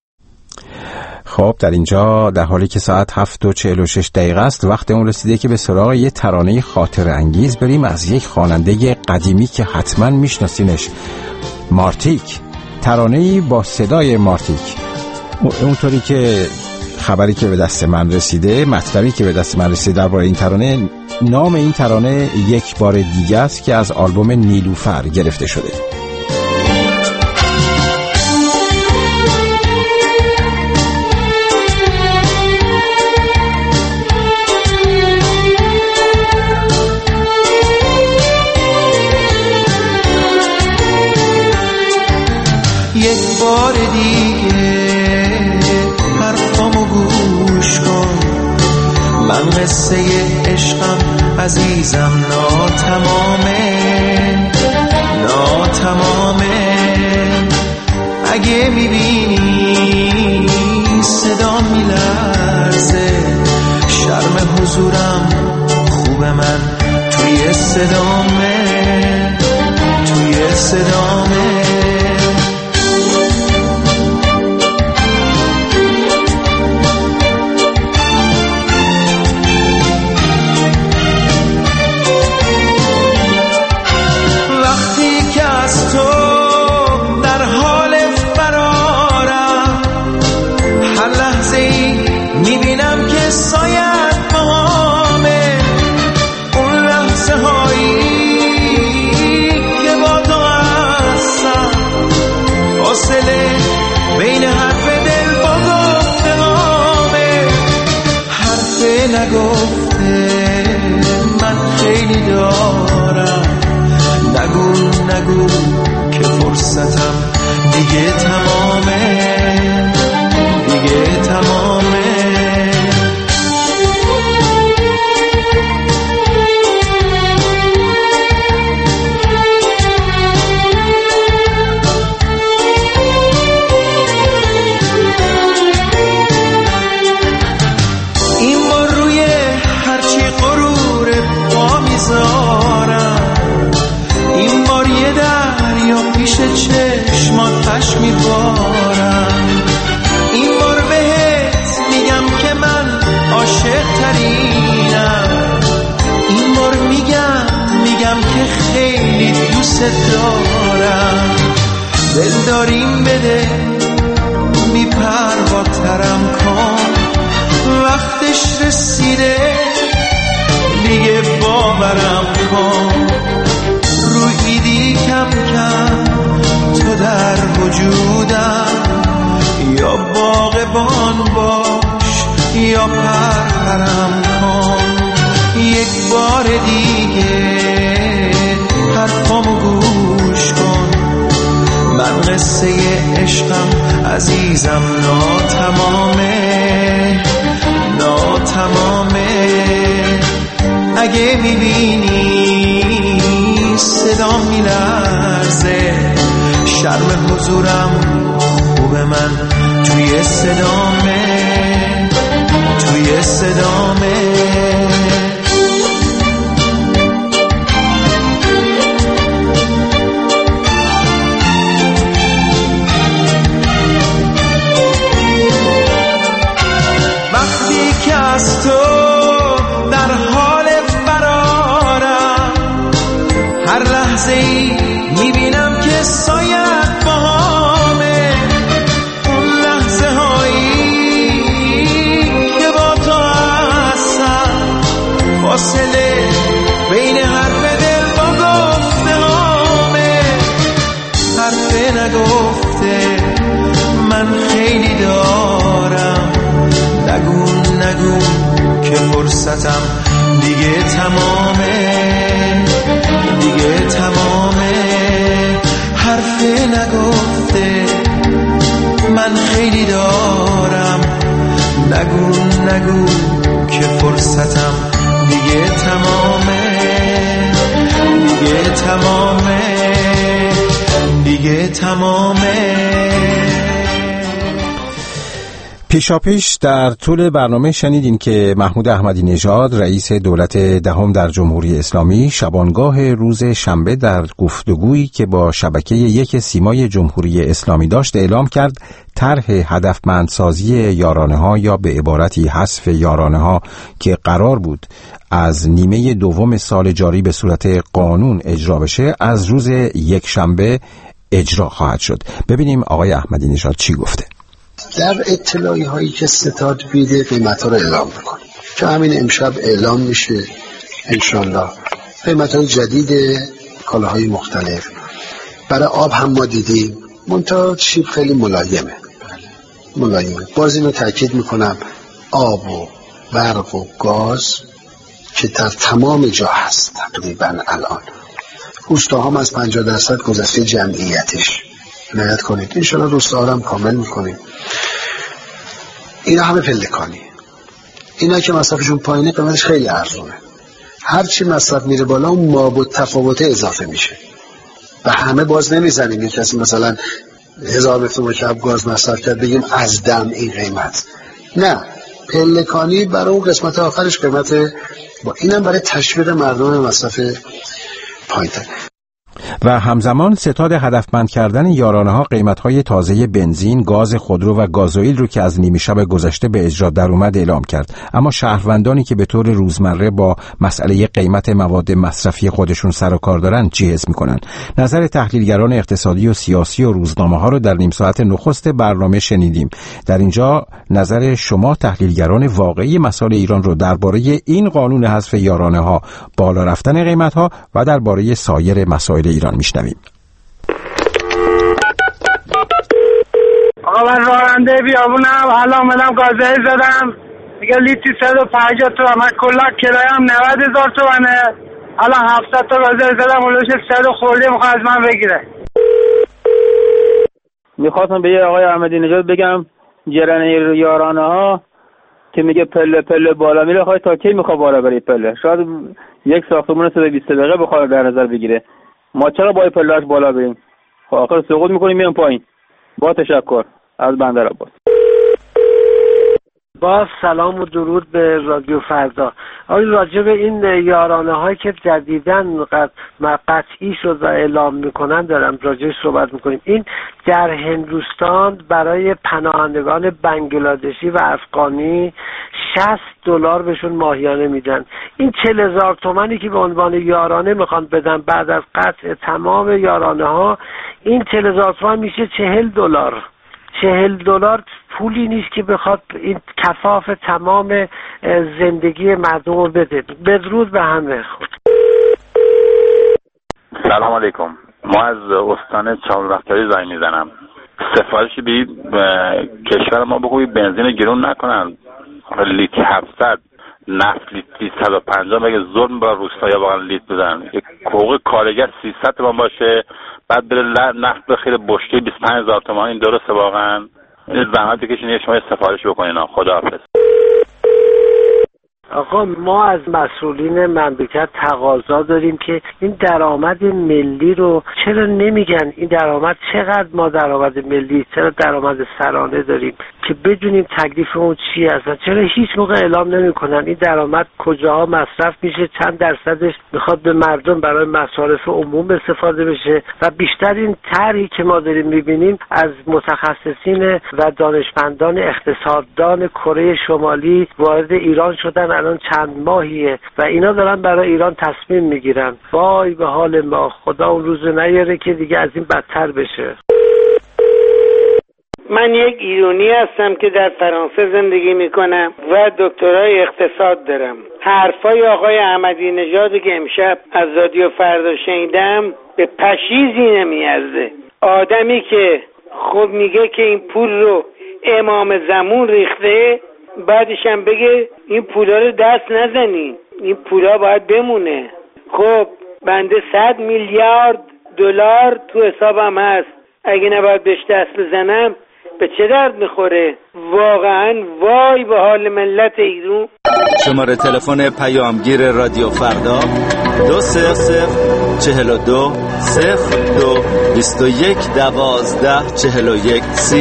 خب در اینجا در حالی که ساعت 7:46 است وقت اون رسیده که به سراغ یه ترانه خاطره انگیز بریم از یک خواننده قدیمی که حتما میشناسینش، مارتیک. ترانه‌ای با صدای مارتیک. اونطوری که خبری که به دست من رسیده، مطلبی که به دست من رسیده درباره این ترانه، نام این ترانه یک بار دیگه است که از آلبوم نیلوفر گرفته شده. یک بار دیگه حرفامو گوش کن، من قصه عشقم عزیزم ناتمامه. اگه میبینی صدا میلرزه، شرم حضورم خوب من توی صدامه. نگو که فرصتم دیگه تمامه. این بار روی هرچی غرور پا میذارم، این بار یه دریا پیش چشماتش میبارم. این بار بهت میگم که من عاشق ترینم، این بار میگم که خیلی دوست دارم. دل داریم بده بی پرواترم کن، وقتش رسیده دیگه باورم کن. رویدی کم کم تو در وجودم، یا باغبان باش یا پرپرم کن. یک بار دیگه حرفامو گوش کن، من قصه عشقم عزیزم ناتمامه. اگه میبینی صدا میلرزه، شرم حضورم خوب من توی صدامه. وقتی که از تو در حال فرارم، هر لحظه‌ای میبینم که سایت باهامه. اون لحظه هایی دیگه تمامه. پیشاپیش در طول برنامه شنیدین که محمود احمدی نژاد رئیس دولت دهم در جمهوری اسلامی شبانگاه روز شنبه در گفتگویی که با شبکه یک سیمای جمهوری اسلامی داشت اعلام کرد طرح هدفمندسازی یارانه‌ها یا به عبارتی حذف یارانه‌ها که قرار بود از نیمه دوم سال جاری به صورت قانون اجرا بشه از روز یک شنبه اجرا خواهد شد. ببینیم آقای احمدی نژاد چی گفته. در اطلاعی هایی که ستاد بیده قیمت ها رو اعلام میکنیم که همین امشب اعلام میشه انشالله. قیمت های جدید کالاهای مختلف برای آب هم ما دیدیم، منتها شیب خیلی ملایمه. باز اینو تاکید میکنم، آب و برق و گاز که در تمام جا هست تقریبا الان روستاها هم از 50% گذشته جمعیتش عنایت کنید. انشالله روستاها هم کامل میکنیم. اینا همه پلکانی، اینا که مصرفشون پایینه قیمتش خیلی ارزونه. هرچی مصرف میره بالا اون مابعد تفاوته اضافه میشه و همه باز نمیزنیم. یک کسی مثلا 1000 متر مکعب گاز مصرف کرد بگیم از دم این قیمت، نه، پلکانی برای اون قسمت آخرش قیمت با اینم برای تشویق مردم مصرف پایین‌تر. و همزمان ستاد هدفمند کردن یارانه‌ها قیمت‌های تازه بنزین، گاز خودرو و گازوئیل رو که از نیمه شب گذشته به اجرا در اومد اعلام کرد. اما شهروندانی که به طور روزمره با مسئله قیمت مواد مصرفی خودشون سر و کار دارن چی حس می‌کنن؟ نظر تحلیلگران اقتصادی و سیاسی و روزنامه‌ها رو در نیم ساعت نخست برنامه شنیدیم. در اینجا نظر شما تحلیلگران واقعی مسائل ایران رو درباره این قانون حذف یارانه‌ها، بالا رفتن قیمت‌ها و درباره سایر مسائل ایران میشنویم. آقا من راننده بیابونم، حالا اومدم گازوئیل زدم دیگه، لیتری 150 تومن، من کلا کرایم 90,000 تومنه، حالا 700 تا گازوئیل زدم اولش 100 خورده میخواد از من بگیره. میخواستم به آقای احمدی نژاد بگم جرن یارانه ها که میگه پله پله بالا میره، خواهی تا کی میخواد بالا بره پله؟ شاید یک ساختمون 120 دقیقه بخواد در نظر بگیره. ما چرا با پله‌اش بالا بریم؟ آخر سقوط میکنیم میام پایین. با تشکر از بندر عباس. با سلام و درود به رادیو فردا. آقای راجع به این یارانه هایی که جدیداً قطعی شد و اعلام میکنن دارم راجعش صحبت میکنیم. این در هندوستان برای پناهندگان بنگلادشی و افغانی $60 بهشون ماهیانه میدن. این 40,000 تومانی که به عنوان یارانه میخوان بدن بعد از قطع تمام یارانه ها، این 40,000 تومان میشه $40. $40 پولی نیست که بخواد این کفاف تمام زندگی مردم رو بده. بدرود به همه. سلام علیکم. ما از استان چهاربختری زنگ میزنم. سفارشی بدید کشور ما بگوید بنزین گرون نکنن، لیتر 700 نفت لیتر 150 مگه ظلم با روستایا واقعا لیتر بزنن. حقوق کارگر 300 تومان باشه بعد بره نفت بخیره بشکه 25,000 تومان. این درسته واقعا؟ این زحمت بکشین شما سفارش بکنین. خداحافظ. آقا ما از مسئولین مملکت تقاضا داریم که این درآمد ملی رو چرا نمیگن؟ این درآمد چقدر ما درآمد ملی، چرا درآمد سرانه داریم که بدونیم تکلیف اون چی هستن؟ چرا هیچ موقع اعلام نمیکنن این درآمد کجاها مصرف میشه، چند درصدش میخواد به مردم برای مصارف عموم استفاده بشه؟ و بیشتر این طرحی که ما داریم میبینیم از متخصصین و دانشمندان اقتصاددان کره شمالی وارد ایران شدن، الان چند ماهیه و اینا دارن برای ایران تصمیم میگیرن. وای به حال ما، خدا اون روز نیاره که دیگه از این بدتر بشه. من یک ایرانی هستم که در فرانسه زندگی میکنم و دکترای اقتصاد دارم. حرفای آقای احمدی نژادی که امشب از رادیو فردا شنیدم به پشیزی نمیارزه. آدمی که خب میگه که این پول رو امام زمان ریخته، بعدش هم بگه این پولا رو دست نزنین، این پولا باید بمونه. خب بنده 100 میلیارد دلار تو حسابم هست، اگه نباید بهش دست بزنم به چه درد میخوره؟ واقعا وای به حال ملت ایران. شماره تلفن پیامگیر رادیو فردا 20042 02 21 12 41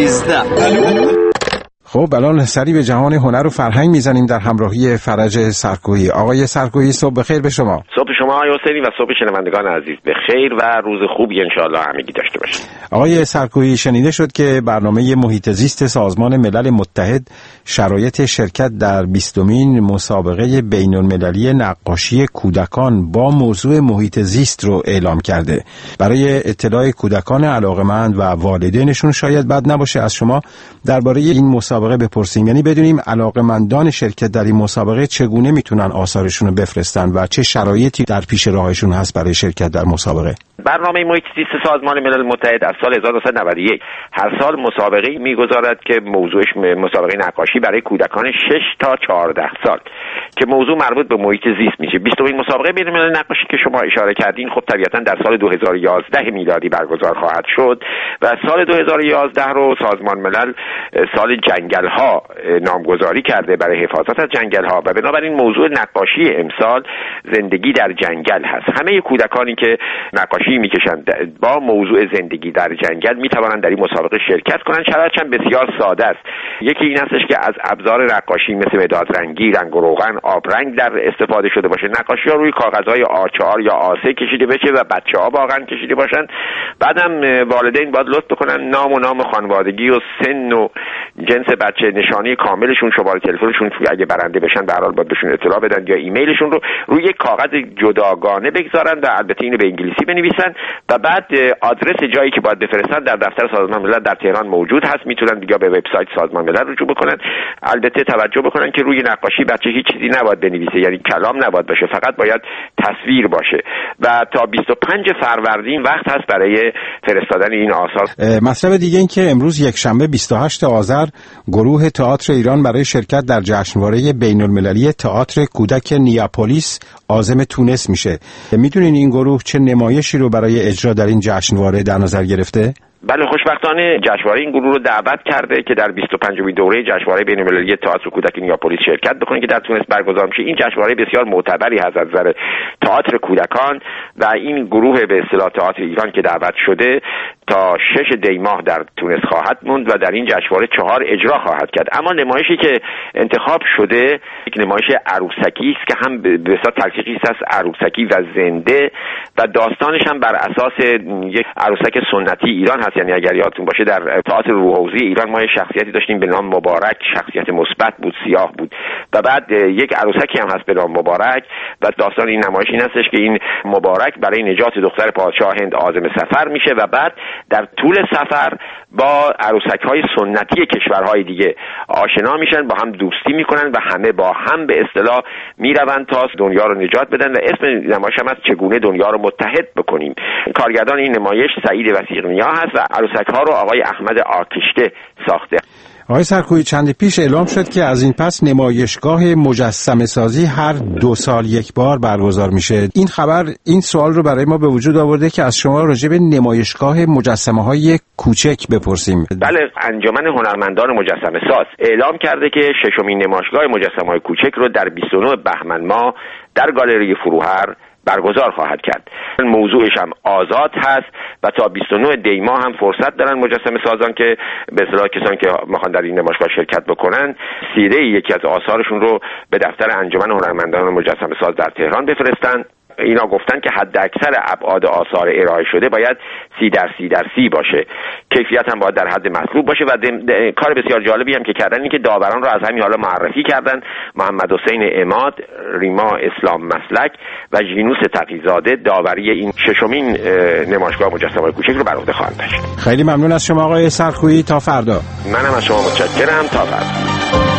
13. خب الان سری به جهان هنر و فرهنگ میزنیم در همراهی فرج سرکویی. آقای سرکویی صبح بخیر به شما. صبح شما آقای حسینی و صبح شنوندگان عزیز بخیر و روز خوبی انشاءالله همگی داشته باشید. آقای سرکویی، شنیده شد که برنامه محیط زیست سازمان ملل متحد شرایط شرکت در 20مین مسابقه بین‌المللی نقاشی کودکان با موضوع محیط زیست رو اعلام کرده. برای اطلاع کودکان علاقه‌مند و والدینشون شاید بد نباشه از شما درباره این مسابقه بپرسیم، یعنی بدونیم علاقه‌مندان شرکت در این مسابقه چگونه میتونن آثارشون رو بفرستن و چه شرایطی در پیش راهشون هست برای شرکت در مسابقه. برنامه محیط زیست سازمان ملل متحد از سال 1991 هر سال مسابقه میگذارد که موضوعش مسابقه نقاشی برای کودکان 6 تا 14 سال که موضوع مربوط به محیط زیست میشه. 20مین مسابقه بین‌المللی نقاشی که شما اشاره کردین خب طبیعتاً در سال 2011 میلادی برگزار خواهد شد و سال 2011 رو سازمان ملل سال جنگل‌ها نامگذاری کرده برای حفاظت از جنگل‌ها و بنابراین موضوع نقاشی امسال زندگی در جنگل هست. همه کودکانی که نقاشی میکشند با موضوع زندگی در جنگل میتوانند در این مسابقه شرکت کنند. شرایطش بسیار ساده است. یکی این هستش که از ابزار نقاشی مثل مداد رنگی، رنگ و روغن، آبرنگ در استفاده شده باشه. نقاشی‌ها روی کاغذهای A4 یا A3 کشیده بشه و بچه‌ها واقعا کشیده باشن. بعدم والدین باید لطف بکنن نام خانوادگی و سن و جنس بچه، نشانی کاملشون، شماره تلفنشون اگه برنده بشن به هر حال باید بهشون اطلاع بدن یا ایمیلشون رو روی یک کاغذ جداگانه بگذارن و البته اینو به انگلیسی بنویسن و بعد آدرس جایی که باید بفرستن در دفتر سازمان ملل در تهران موجود هست. میتونن دیگه به وبسایت سازمان ملل رجوع بکنن. البته توجه بکنن که روی نقاشی بچه هیچ چیزی نباید بنویسه، یعنی کلام نباید باشه، فقط باید تصویر باشه و تا 25 فروردین وقت هست برای فرستادن این آثار. مطلب دیگه این که امروز یکشنبه 28 آذر گروه تئاتر ایران برای شرکت در جشنواره بین‌المللی تئاتر کودک نیاپولیس عازم تونس میشه. میدونین این گروه چه نمایشی رو برای اجرا در این جشنواره در نظر گرفته؟ بله، خوشبختانه جشنواره این گروه رو دعوت کرده که در 25مین دوره جشنواره بین‌المللی تئاتر کودک نیاپولیس شرکت بکنه که در تونس برگزار میشه. این جشنواره بسیار معتبری هست از نظر تئاتر کودکان و این گروه به اصطلاح تئاتر ایران که دعوت شده تا 6 دی ماه در تونس خواهد موند و در این جشنواره 4 اجرا خواهد کرد. اما نمایشی که انتخاب شده یک نمایش عروسکی است که هم به اصطلاح تلفیقی است، عروسکی و زنده و داستانش هم بر اساس یک عروسک سنتی ایران هست. یعنی اگر یادتون باشه در تئاتر روحوزی ایران ما یک شخصیتی داشتیم به نام مبارک، شخصیت مثبت بود، سیاه بود و بعد یک عروسکی هم هست به نام مبارک و داستان این نمایش این هستش که این مبارک برای نجات دختر پادشاه هند عازم سفر میشه و بعد در طول سفر با عروسک‌های سنتی کشورهای دیگه آشنا میشن، با هم دوستی میکنن و همه با هم به اصطلاح میروند تا دنیا رو نجات بدن و اسم نمایش هم از چگونه دنیا رو متحد بکنیم. کارگردان این نمایش سعید وثیق‌نیا هست و عروسک‌ها رو آقای احمد آکشته ساخته. آقای سرکویی، چند پیش اعلام شد که از این پس نمایشگاه مجسمه سازی هر 2 سال یک بار برگزار میشه. این خبر این سوال رو برای ما به وجود آورده که از شما راجع به نمایشگاه مجسمه‌های کوچک بپرسیم. بله، انجمن هنرمندان مجسمه ساز اعلام کرده که 6مین نمایشگاه مجسمه‌های کوچک رو در 29 بهمن ماه در گالری فروهر برگزار خواهد کرد. موضوعش هم آزاد هست و تا 29 دی ماه هم فرصت دارن مجسمه سازان که به اصطلاح کسانی که میخوان در این نمایشگاه شرکت بکنن سیره یکی از آثارشون رو به دفتر انجمن هنرمندان مجسمه ساز در تهران بفرستن. اینا گفتن که حد اکثر ابعاد آثار ارائه شده باید 30x30x30 باشه، کیفیت هم باید در حد مطلوب باشه و کار بسیار جالبی هم که کردن این که داوران رو از همین حالا معرفی کردن. محمد حسین عماد، ریما اسلام مسلک و ژینوس تقی‌زاده داوری این 6مین نمایشگاه مجسمه‌های کوچک رو بر عهده خواهند داشت. خیلی ممنون از شما آقای سرکویی. تا فردا. منم از شما متشکرم. تا فردا.